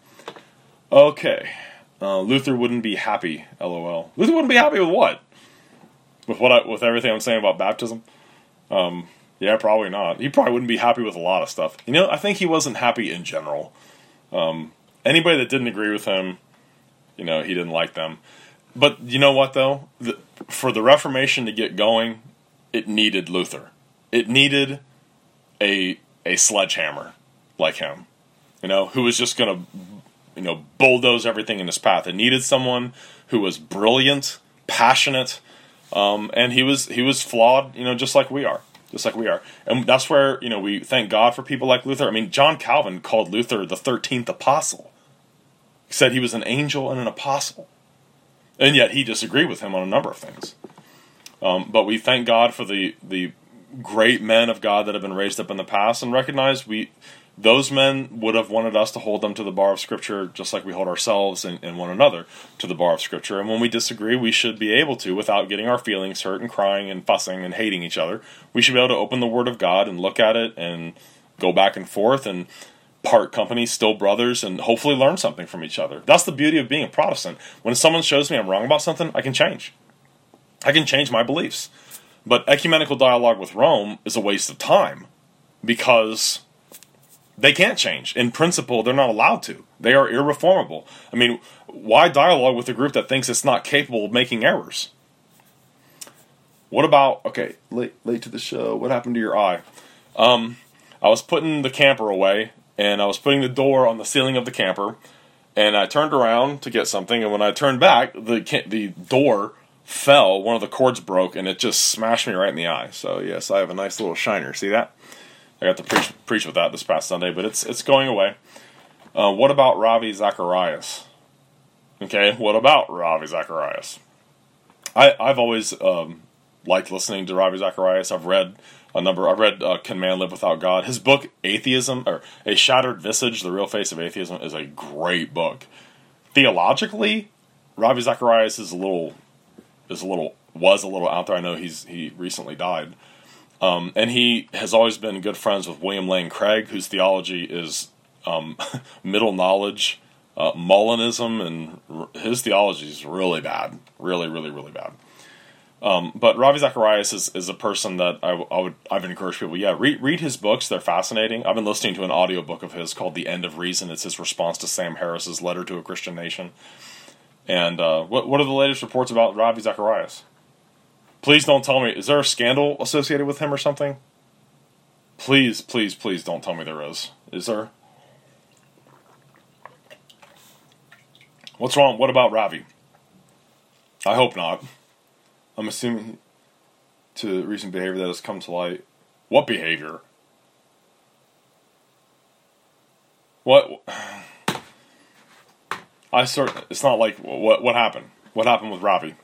Okay, uh, Luther wouldn't be happy. LOL. Luther wouldn't be happy with what? With what? I, with everything I'm saying about baptism. Um, Yeah, probably not. He probably wouldn't be happy with a lot of stuff. You know, I think he wasn't happy in general. Um, anybody that didn't agree with him, you know, he didn't like them. But you know what, though? The, for the Reformation to get going, it needed Luther. It needed a a sledgehammer like him, you know, who was just going to, you know, bulldoze everything in his path. It needed someone who was brilliant, passionate, um, and he was he was flawed, you know, just like we are. Just like we are. And that's where, you know, we thank God for people like Luther. I mean, John Calvin called Luther the thirteenth apostle. He said he was an angel and an apostle. And yet he disagreed with him on a number of things. Um, but we thank God for the, the great men of God that have been raised up in the past, and recognize we those men would have wanted us to hold them to the bar of Scripture just like we hold ourselves and, and one another to the bar of Scripture. And when we disagree, we should be able to, without getting our feelings hurt and crying and fussing and hating each other, we should be able to open the Word of God and look at it and go back and forth and part company, still brothers, and hopefully learn something from each other. That's the beauty of being a Protestant. When someone shows me I'm wrong about something, I can change. I can change my beliefs. But ecumenical dialogue with Rome is a waste of time because they can't change. In principle, they're not allowed to. They are irreformable. I mean, why dialogue with a group that thinks it's not capable of making errors? What about, okay, late late to the show, what happened to your eye? Um, I was putting the camper away, and I was putting the door on the ceiling of the camper, and I turned around to get something, and when I turned back, the the door fell, one of the cords broke, and it just smashed me right in the eye. So, yes, I have a nice little shiner. See that? I got to preach preach with that this past Sunday, but it's it's going away. Uh, what about Ravi Zacharias? Okay, what about Ravi Zacharias? I, I've always um, liked listening to Ravi Zacharias. I've read a number. I've read uh, Can Man Live Without God? His book, Atheism, or A Shattered Visage, The Real Face of Atheism, is a great book. Theologically, Ravi Zacharias is a little, is a little, was a little out there. I know he's he recently died. Um, and he has always been good friends with William Lane Craig, whose theology is um, middle knowledge, uh, Molinism, and r- his theology is really bad. Really, really, really bad. Um, but Ravi Zacharias is, is a person that I, w- I would, I've encouraged people, yeah, read, read his books. They're fascinating. I've been listening to an audiobook of his called The End of Reason. It's his response to Sam Harris's Letter to a Christian Nation. And uh, what, what are the latest reports about Ravi Zacharias? Please don't tell me, is there a scandal associated with him or something? Please, please, please don't tell me there is. Is there? What's wrong? What about Ravi? I hope not. I'm assuming to recent behavior that has come to light. What behavior? What? I sort. It's not like what. What happened? What happened with Ravi?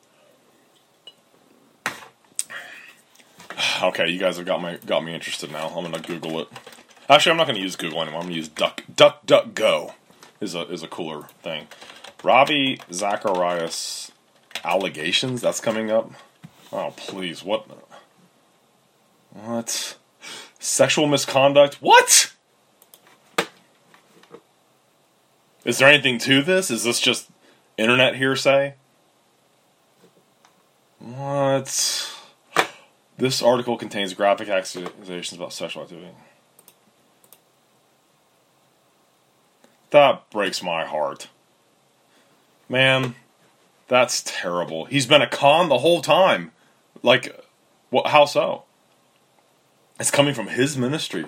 Okay, you guys have got my got me interested now. I'm gonna Google it. Actually, I'm not gonna use Google anymore. I'm gonna use Duck Duck Duck Go. Is a is a cooler thing. Ravi Zacharias allegations. That's coming up. Oh please, what? What? Sexual misconduct? What? Is there anything to this? Is this just internet hearsay? What? This article contains graphic accusations about sexual activity. That breaks my heart. Man, that's terrible. He's been a con the whole time. Like, what? How so? It's coming from his ministry.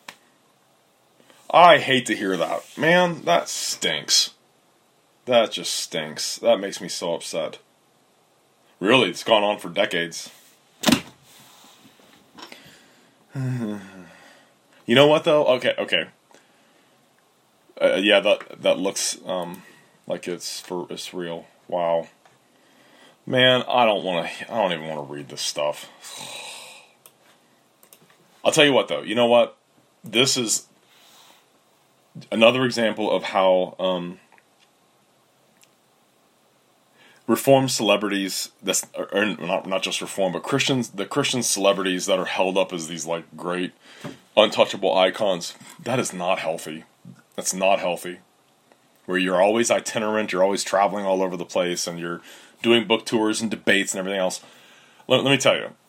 I hate to hear that. Man, that stinks. That just stinks. That makes me so upset. Really, it's gone on for decades. You know what though? Okay, okay. Uh, yeah, that that looks um, like it's for it's real. Wow, man, I don't want to. I don't even want to read this stuff. I'll tell you what though. You know what? This is another example of how um, Reformed celebrities, that's or not not just Reformed, but Christians, the Christian celebrities that are held up as these like great, untouchable icons, that is not healthy. That's not healthy. Where you're always itinerant, you're always traveling all over the place, and you're doing book tours and debates and everything else. Let, let me tell you,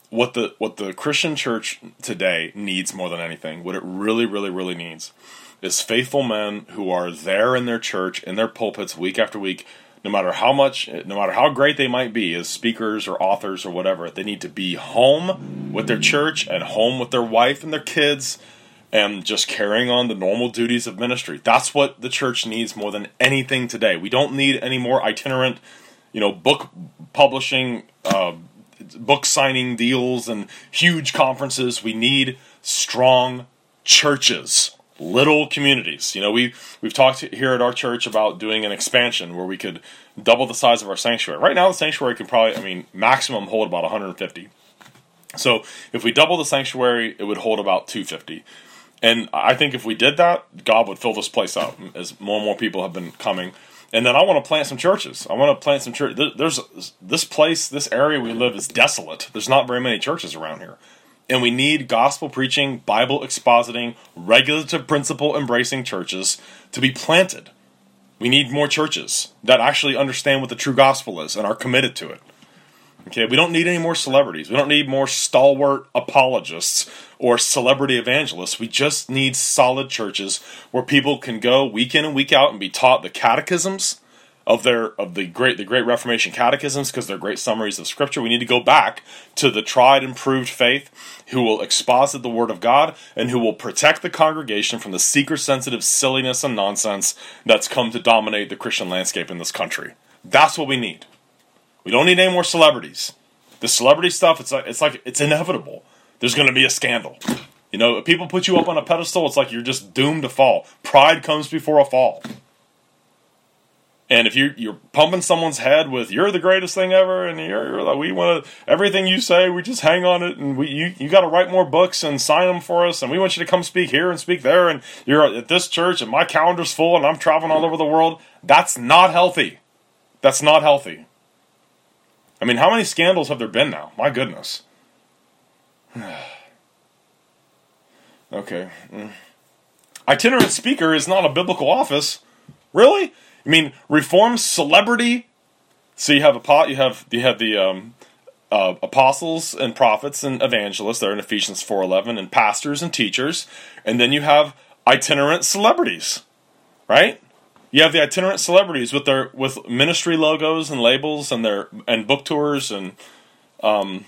what the what the Christian church today needs more than anything, what it really, really, really needs, is faithful men who are there in their church, in their pulpits, week after week, no matter how much, no matter how great they might be as speakers or authors or whatever. They need to be home with their church and home with their wife and their kids, and just carrying on the normal duties of ministry. That's what the church needs more than anything today. We don't need any more itinerant, you know, book publishing, uh, book signing deals and huge conferences. We need strong churches, little communities. You know, we we've talked here at our church about doing an expansion where we could double the size of our sanctuary. Right now, the sanctuary can probably, I mean, maximum hold about one hundred fifty. So if we double the sanctuary, it would hold about two hundred fifty. And I think if we did that, God would fill this place up as more and more people have been coming. And then I want to plant some churches. I want to plant some church. There's this place, this area we live is desolate. There's not very many churches around here. And we need gospel preaching, Bible expositing, regulative principle embracing churches to be planted. We need more churches that actually understand what the true gospel is and are committed to it. Okay, we don't need any more celebrities. We don't need more stalwart apologists or celebrity evangelists. We just need solid churches where people can go week in and week out and be taught the catechisms of their of the great the great Reformation catechisms, because they're great summaries of Scripture. We need to go back to the tried and proved faith who will exposit the Word of God and who will protect the congregation from the seeker-sensitive silliness and nonsense that's come to dominate the Christian landscape in this country. That's what we need. We don't need any more celebrities. The celebrity stuff, it's like it's like it's inevitable. There's going to be a scandal. You know, if people put you up on a pedestal, it's like you're just doomed to fall. Pride comes before a fall. And if you you're pumping someone's head with "you're the greatest thing ever," and you're, you're like, we want to everything you say, we just hang on it, and we you you got to write more books and sign them for us, and we want you to come speak here and speak there, and you're at this church, and my calendar's full, and I'm traveling all over the world. That's not healthy. That's not healthy. I mean, how many scandals have there been now? My goodness. Okay. Mm. Itinerant speaker is not a biblical office. Really? I mean, Reformed celebrity. So you have a you have you have the um, uh, apostles and prophets and evangelists there in Ephesians four eleven, and pastors and teachers, and then you have itinerant celebrities, right? You have the itinerant celebrities with their with ministry logos and labels and their and book tours and um,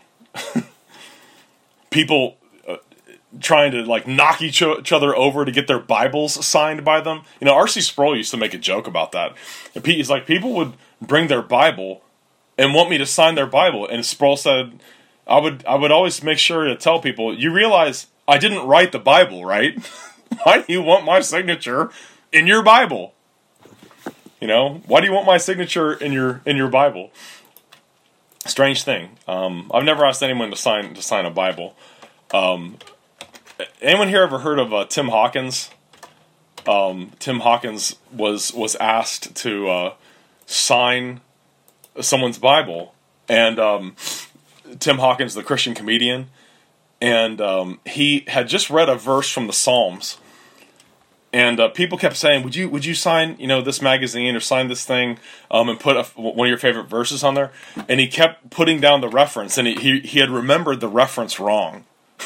people uh, trying to like knock each, each other over to get their Bibles signed by them. You know, R C Sproul used to make a joke about that. He's like, people would bring their Bible and want me to sign their Bible, and Sproul said, "I would I would always make sure to tell people, you realize I didn't write the Bible, right? Why do you want my signature in your Bible? You know, why do you want my signature in your in your Bible?" Strange thing. Um, I've never asked anyone to sign to sign a Bible. Um, anyone here ever heard of uh, Tim Hawkins? Um, Tim Hawkins was was asked to uh, sign someone's Bible, and um, Tim Hawkins, the Christian comedian, and um, he had just read a verse from the Psalms. And uh, people kept saying, "Would you would you sign you know this magazine or sign this thing um, and put a, one of your favorite verses on there?" And he kept putting down the reference, and he he, he had remembered the reference wrong.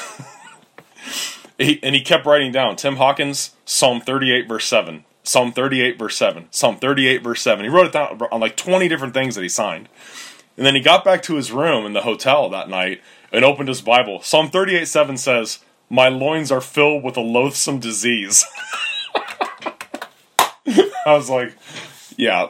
he, and he kept writing down Tim Hawkins, Psalm thirty-eight verse seven, Psalm thirty-eight verse seven, Psalm thirty-eight verse seven. He wrote it down on like twenty different things that he signed. And then he got back to his room in the hotel that night and opened his Bible. Psalm thirty-eight seven says, "My loins are filled with a loathsome disease." I was like, yeah.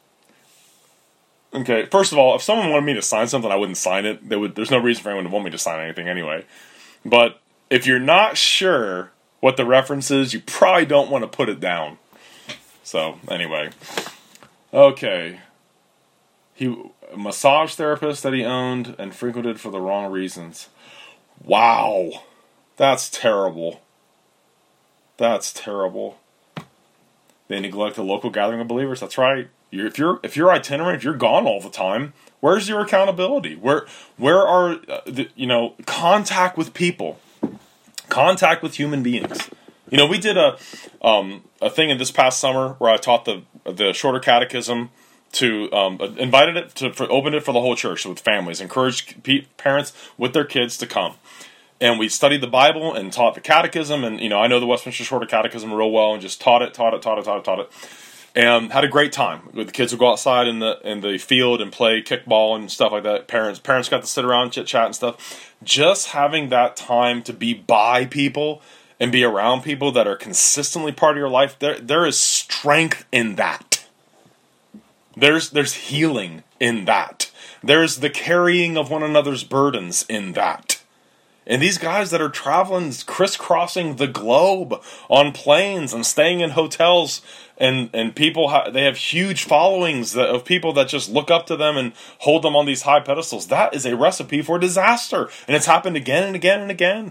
Okay, first of all, if someone wanted me to sign something, I wouldn't sign it. They would. There's no reason for anyone to want me to sign anything anyway. But if you're not sure what the reference is, you probably don't want to put it down. So, anyway. Okay. He a massage therapist that he owned and frequented for the wrong reasons. Wow. That's terrible. That's terrible. They neglect the local gathering of believers. That's right. You're, if you're if you're itinerant, if you're gone all the time, where's your accountability? Where where are uh, the, you know contact with people, contact with human beings? You know, we did a um, a thing in this past summer where I taught the the shorter catechism to um, invited it to for, opened it for the whole church with families, encouraged pe- parents with their kids to come. And we studied the Bible and taught the catechism. And, you know, I know the Westminster Shorter Catechism real well and just taught it, taught it, taught it, taught it, taught it. And had a great time. The kids would go outside in the in the field and play kickball and stuff like that. Parents parents got to sit around, chit-chat and stuff. Just having that time to be by people and be around people that are consistently part of your life, there there is strength in that. There's there's healing in that. There's the carrying of one another's burdens in that. And these guys that are traveling, crisscrossing the globe on planes and staying in hotels, and, and people, ha- they have huge followings that, of people that just look up to them and hold them on these high pedestals. That is a recipe for disaster. And it's happened again and again and again.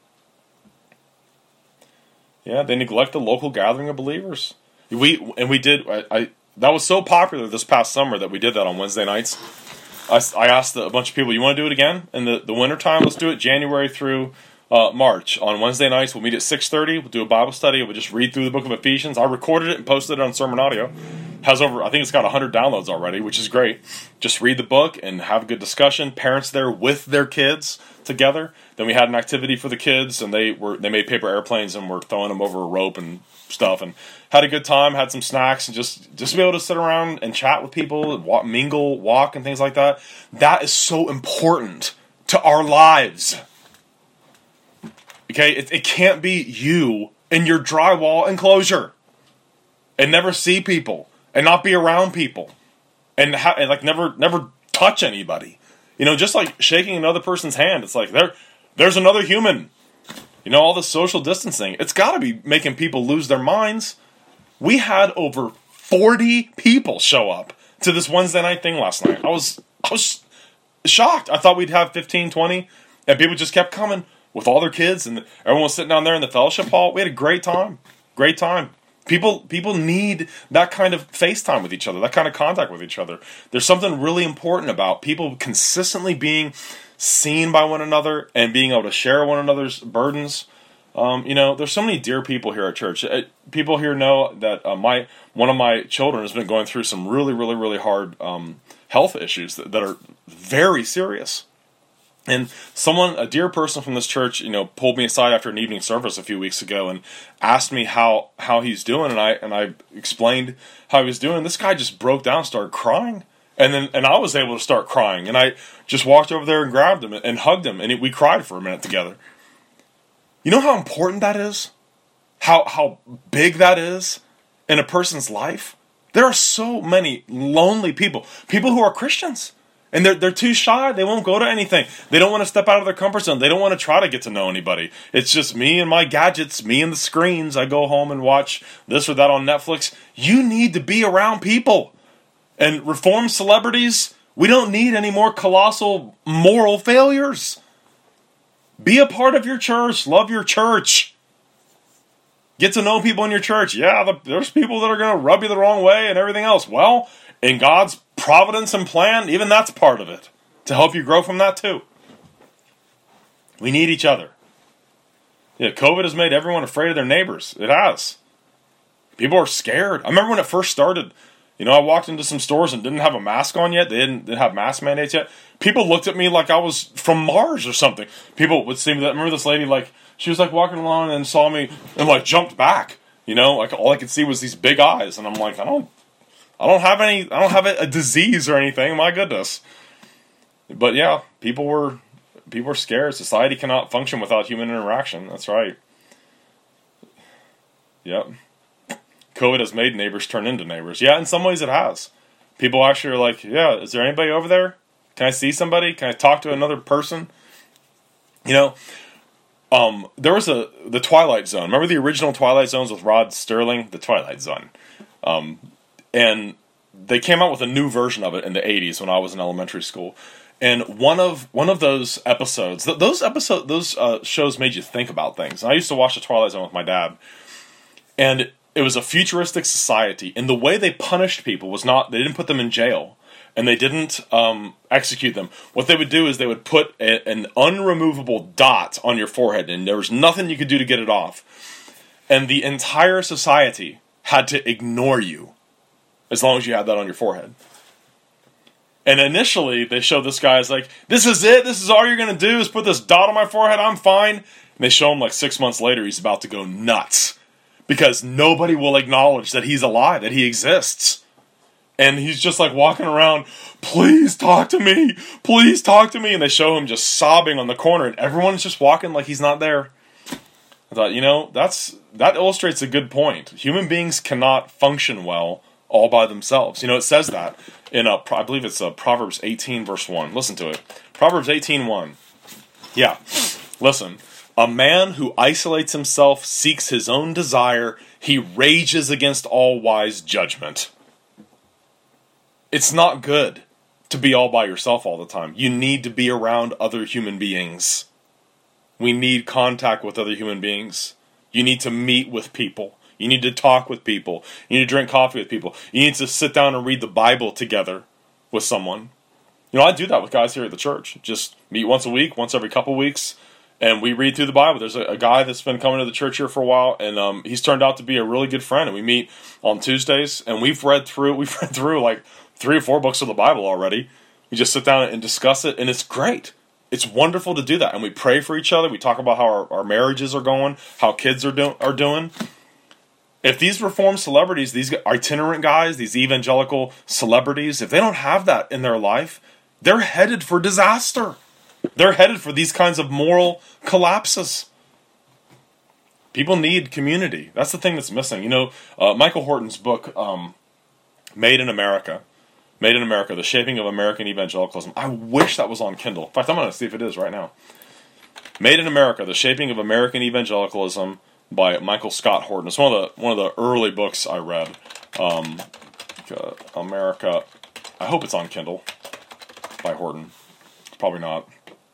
Yeah, they neglect the local gathering of believers. We And we did, I, I that was so popular this past summer that we did that on Wednesday nights. I, I asked a bunch of people, you want to do it again in the, the winter time? Let's do it January through uh, March. On Wednesday nights, we'll meet at six thirty. We'll do a Bible study. We'll just read through the book of Ephesians. I recorded it and posted it on Sermon Audio. Has over, I think it's got one hundred downloads already, which is great. Just read the book and have a good discussion. Parents there with their kids together. Then we had an activity for the kids, and they were they made paper airplanes and were throwing them over a rope and stuff, and had a good time, had some snacks, and just just be able to sit around and chat with people, and walk, mingle, walk, and things like that. That is so important to our lives. Okay, it, it can't be you in your drywall enclosure and never see people and not be around people and, ha- and like never never touch anybody. You know, just like shaking another person's hand, it's like there there's another human. You know, all the social distancing, it's got to be making people lose their minds. We had over forty people show up to this Wednesday night thing last night. I was I was shocked. I thought we'd have fifteen, twenty, and people just kept coming with all their kids, and everyone was sitting down there in the fellowship hall. We had a great time. Great time. People people need that kind of FaceTime with each other, that kind of contact with each other. There's something really important about people consistently being seen by one another and being able to share one another's burdens. Um, you know, there's so many dear people here at church. It, people here know that uh, my one of my children has been going through some really, really, really hard um, health issues that, that are very serious. And someone, a dear person from this church, you know, pulled me aside after an evening service a few weeks ago and asked me how, how he's doing, and I and I explained how he was doing. This guy just broke down, started crying, and then and I was able to start crying, and I just walked over there and grabbed him and hugged him, and we cried for a minute together. You know how important that is? How how big that is in a person's life? There are so many lonely people, people who are Christians. And they're, they're too shy. They won't go to anything. They don't want to step out of their comfort zone. They don't want to try to get to know anybody. It's just me and my gadgets, me and the screens. I go home and watch this or that on Netflix. You need to be around people. And reformed celebrities, we don't need any more colossal moral failures. Be a part of your church. Love your church. Get to know people in your church. Yeah, the, there's people that are going to rub you the wrong way and everything else. Well, in God's providence and plan, even that's part of it, to help you grow from that too. We need each other. Yeah, COVID has made everyone afraid of their neighbors. It has. People are scared. I remember when it first started, you know, I walked into some stores and didn't have a mask on yet. They didn't, didn't have mask mandates yet. People looked at me like I was from Mars or something. People would see me. That. I remember this lady, like, she was like walking along and saw me and like jumped back. You know, like all I could see was these big eyes. And I'm like, I don't, I don't have any, I don't have a, a disease or anything. My goodness. But yeah, people were, people were scared. Society cannot function without human interaction. That's right. Yep. COVID has made neighbors turn into neighbors. Yeah, in some ways it has. People actually are like, yeah, is there anybody over there? Can I see somebody? Can I talk to another person? You know, um, there was a, the Twilight Zone. Remember the original Twilight Zones with Rod Sterling? The Twilight Zone. Um, and they came out with a new version of it in the eighties when I was in elementary school. And one of one of those episodes, th- those episode, those uh, shows made you think about things. And I used to watch the Twilight Zone with my dad. And it was a futuristic society. And the way they punished people was not, they didn't put them in jail. And they didn't um, execute them. What they would do is they would put a, an unremovable dot on your forehead. And there was nothing you could do to get it off. And the entire society had to ignore you. as long as you have that on your forehead. And initially, they show this guy as like, this is it, this is all you're going to do, is put this dot on my forehead, I'm fine. And they show him like six months later, he's about to go nuts. Because nobody will acknowledge that he's alive, that he exists. And he's just like walking around, please talk to me, please talk to me. And they show him just sobbing on the corner, and everyone's just walking like he's not there. I thought, you know, that's that illustrates a good point. Human beings cannot function well all by themselves. You know, it says that in, a, I believe it's a Proverbs eighteen, verse one. Listen to it. Proverbs eighteen, one. Yeah, listen. A man who isolates himself seeks his own desire. He rages against all wise judgment. It's not good to be all by yourself all the time. You need to be around other human beings. We need contact with other human beings. You need to meet with people. You need to talk with people. You need to drink coffee with people. You need to sit down and read the Bible together with someone. You know, I do that with guys here at the church. Just meet once a week, once every couple weeks, and we read through the Bible. There's a, a guy that's been coming to the church here for a while, and um, he's turned out to be a really good friend. And we meet on Tuesdays, and we've read through we've read through like three or four books of the Bible already. We just sit down and discuss it, and it's great. It's wonderful to do that, and we pray for each other. We talk about how our, our marriages are going, how kids are, do, are doing. If these reformed celebrities, these itinerant guys, these evangelical celebrities, if they don't have that in their life, they're headed for disaster. They're headed for these kinds of moral collapses. People need community. That's the thing that's missing. You know, uh, Michael Horton's book, um, Made in America, Made in America, The Shaping of American Evangelicalism. I wish that was on Kindle. In fact, I'm going to see if it is right now. Made in America, The Shaping of American Evangelicalism by Michael Scott Horton. It's one of the one of the early books I read. Um, uh, America, I hope it's on Kindle by Horton. Probably not.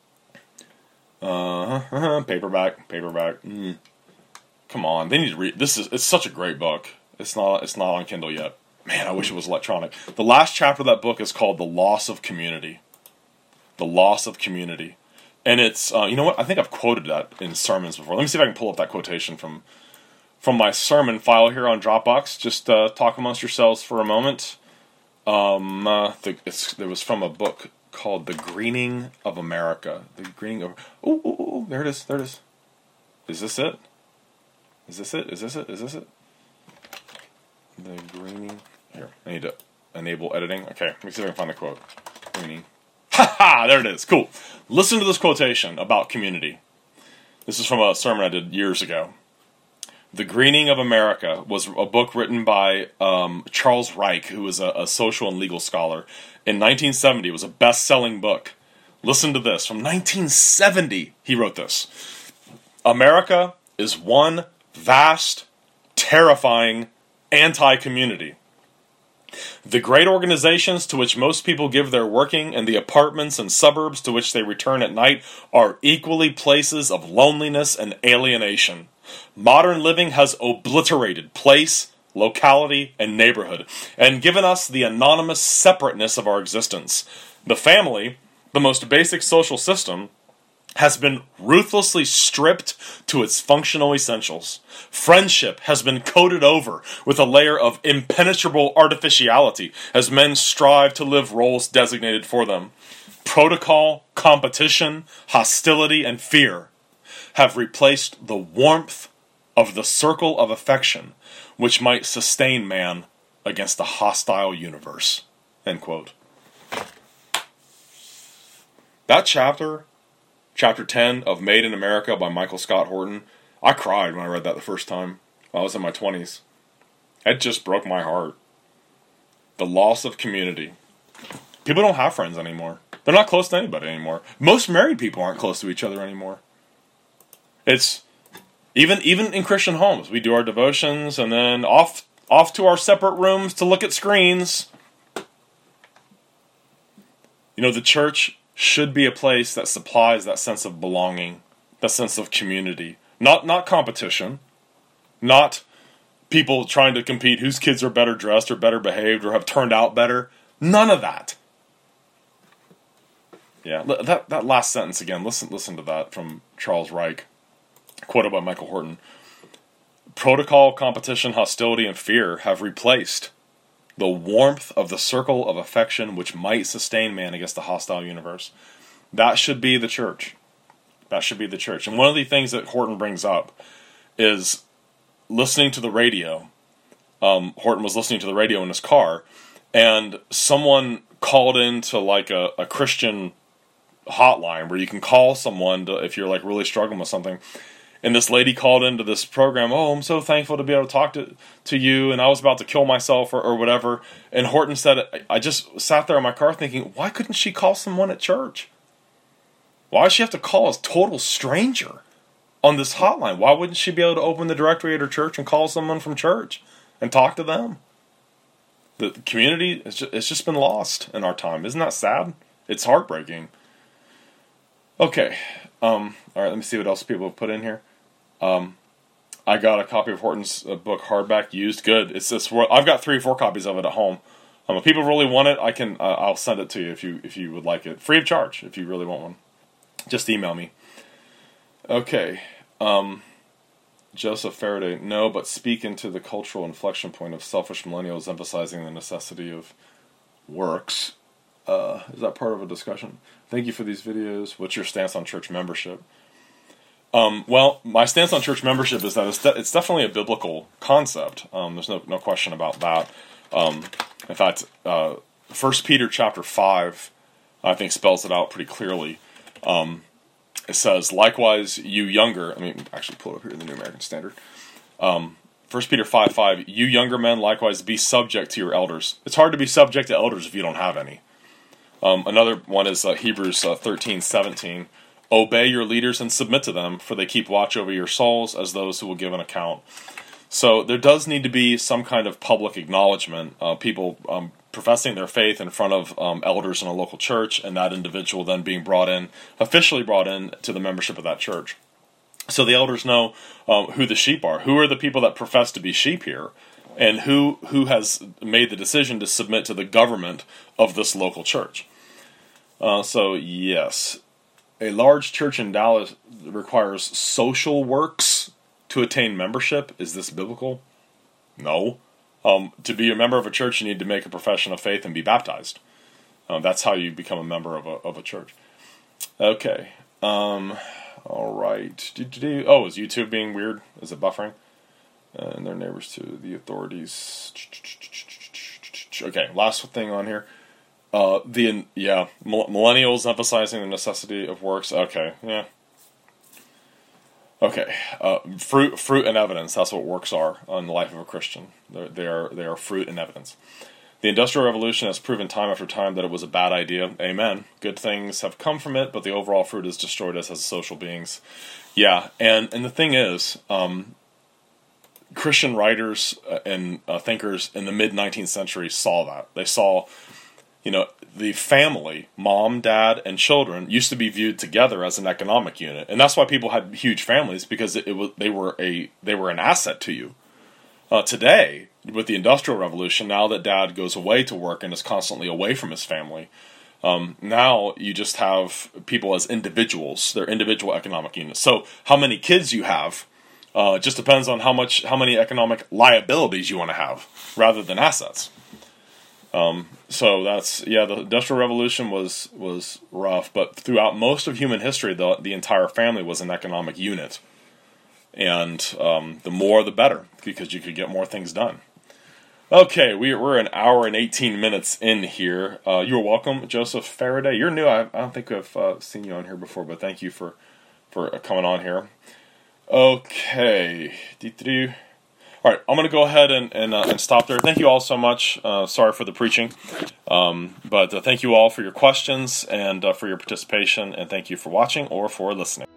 Uh, paperback, paperback. Mm. Come on, they need to read. This is it's such a great book. It's not it's not on Kindle yet. Man, I wish it was electronic. The last chapter of that book is called The Loss of Community. The Loss of Community. And it's, uh, you know what, I think I've quoted that in sermons before. Let me see if I can pull up that quotation from from my sermon file here on Dropbox. Just uh, talk amongst yourselves for a moment. Um, uh, the, it's, it was from a book called The Greening of America. The Greening of... Oh, oh, oh, there it is, there it is. Is this it? Is this it? Is this it? Is this it? The Greening... Here, I need to enable editing. Okay, let me see if I can find the quote. Greening. Ha ha! There it is. Cool. Listen to this quotation about community. This is from a sermon I did years ago. The Greening of America was a book written by um, Charles Reich, who was a, a social and legal scholar. In nineteen seventy, it was a best-selling book. Listen to this. From nineteen seventy, he wrote this. America is one vast, terrifying anti-community. The great organizations to which most people give their working and the apartments and suburbs to which they return at night are equally places of loneliness and alienation. Modern living has obliterated place, locality, and neighborhood, and given us the anonymous separateness of our existence. The family, the most basic social system, has been ruthlessly stripped to its functional essentials. Friendship has been coated over with a layer of impenetrable artificiality as men strive to live roles designated for them. Protocol, competition, hostility, and fear have replaced the warmth of the circle of affection which might sustain man against a hostile universe. End quote. That chapter... Chapter ten of Made in America by Michael Scott Horton. I cried when I read that the first time. I was in my twenties. It just broke my heart. The loss of community. People don't have friends anymore. They're not close to anybody anymore. Most married people aren't close to each other anymore. It's, even even in Christian homes, we do our devotions and then off, off to our separate rooms to look at screens. You know, the church should be a place that supplies that sense of belonging, that sense of community. Not not competition, not people trying to compete whose kids are better dressed or better behaved or have turned out better. None of that. Yeah, that that last sentence again, listen listen to that from Charles Reich, quoted by Michael Horton. Protocol, competition, hostility, and fear have replaced the warmth of the circle of affection which might sustain man against the hostile universe. That should be the church. That should be the church. And one of the things that Horton brings up is listening to the radio. Um, Horton was listening to the radio in his car, and someone called into like a, a Christian hotline where you can call someone to, if you're like really struggling with something. And this lady called into this program, oh, I'm so thankful to be able to talk to, to you, and I was about to kill myself or, or whatever. And Horton said, I just sat there in my car thinking, why couldn't she call someone at church? Why does she have to call a total stranger on this hotline? Why wouldn't she be able to open the directory at her church and call someone from church and talk to them? The community, it's just, it's just been lost in our time. Isn't that sad? It's heartbreaking. Okay. Um, all right, let me see what else people have put in here. Um, I got a copy of Horton's uh, book, hardback, used. Good. It's this. I've got three or four copies of it at home. Um, if people really want it, I can. Uh, I'll send it to you if you if you would like it, free of charge. If you really want one, just email me. Okay. Um, Joseph Faraday. No, but speak into the cultural inflection point of selfish millennials emphasizing the necessity of works. Uh, is that part of a discussion? Thank you for these videos. What's your stance on church membership? Um, well, my stance on church membership is that it's, de- it's definitely a biblical concept. Um, there's no no question about that. Um, in fact, uh, First Peter chapter five, I think, spells it out pretty clearly. Um, it says, likewise, you younger, I mean, actually pull it up here in the New American Standard. Um, First Peter five five, you younger men, likewise, be subject to your elders. It's hard to be subject to elders if you don't have any. Um, another one is uh, Hebrews uh, thirteen seventeen. Obey your leaders and submit to them, for they keep watch over your souls as those who will give an account. So there does need to be some kind of public acknowledgement, uh, people um, professing their faith in front of um, elders in a local church, and that individual then being brought in, officially brought in to the membership of that church. So the elders know um, who the sheep are, who are the people that profess to be sheep here, and who who has made the decision to submit to the government of this local church. Uh, so yes, a large church in Dallas requires social works to attain membership. Is this biblical? No. Um, to be a member of a church, you need to make a profession of faith and be baptized. Uh, that's how you become a member of a of a church. Okay. Um, all right. Oh, is YouTube being weird? Is it buffering? Uh, and their neighbors to the authorities. Okay, last thing on here. Uh, the yeah, millennials emphasizing the necessity of works. Okay, yeah. Okay, uh, fruit, fruit and evidence. That's what works are on the life of a Christian. They're, they are they are fruit and evidence. The Industrial Revolution has proven time after time that it was a bad idea. Amen. Good things have come from it, but the overall fruit has destroyed us as social beings. Yeah, and and the thing is, um, Christian writers and uh, thinkers in the mid nineteenth century saw that. They saw, you know, the family, mom, dad, and children used to be viewed together as an economic unit, and that's why people had huge families, because it, it was they were a they were an asset to you. Uh, today, with the Industrial Revolution, now that dad goes away to work and is constantly away from his family, um, now you just have people as individuals. They're individual economic units. So how many kids you have uh, it just depends on how much how many economic liabilities you want to have rather than assets. Um, so that's, yeah, the Industrial Revolution was, was rough, but throughout most of human history, the, the entire family was an economic unit. And um, the more, the better, because you could get more things done. Okay, we, we're an hour and eighteen minutes in here. Uh, you're welcome, Joseph Faraday. You're new. I, I don't think I've uh, seen you on here before, but thank you for, for coming on here. Okay. All right, I'm going to go ahead and and, uh, and stop there. Thank you all so much. Uh, sorry for the preaching. Um, but uh, thank you all for your questions and uh, for your participation. And thank you for watching or for listening.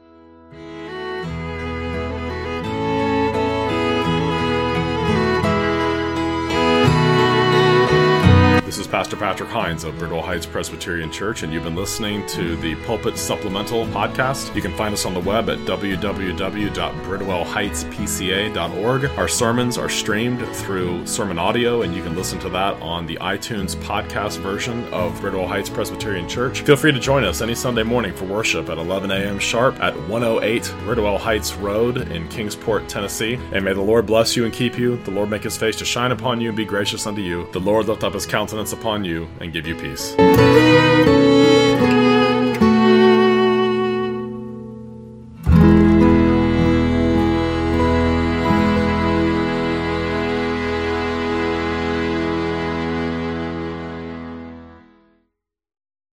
This is Pastor Patrick Hines of Bridwell Heights Presbyterian Church, and you've been listening to the Pulpit Supplemental Podcast. You can find us on the web at w w w dot bridwell heights p c a dot org. Our sermons are streamed through Sermon Audio, and you can listen to that on the iTunes podcast version of Bridwell Heights Presbyterian Church. Feel free to join us any Sunday morning for worship at eleven a.m. sharp at one oh eight Bridwell Heights Road in Kingsport, Tennessee. And may the Lord bless you and keep you. The Lord make his face to shine upon you and be gracious unto you. The Lord lift up his countenance upon you and give you peace.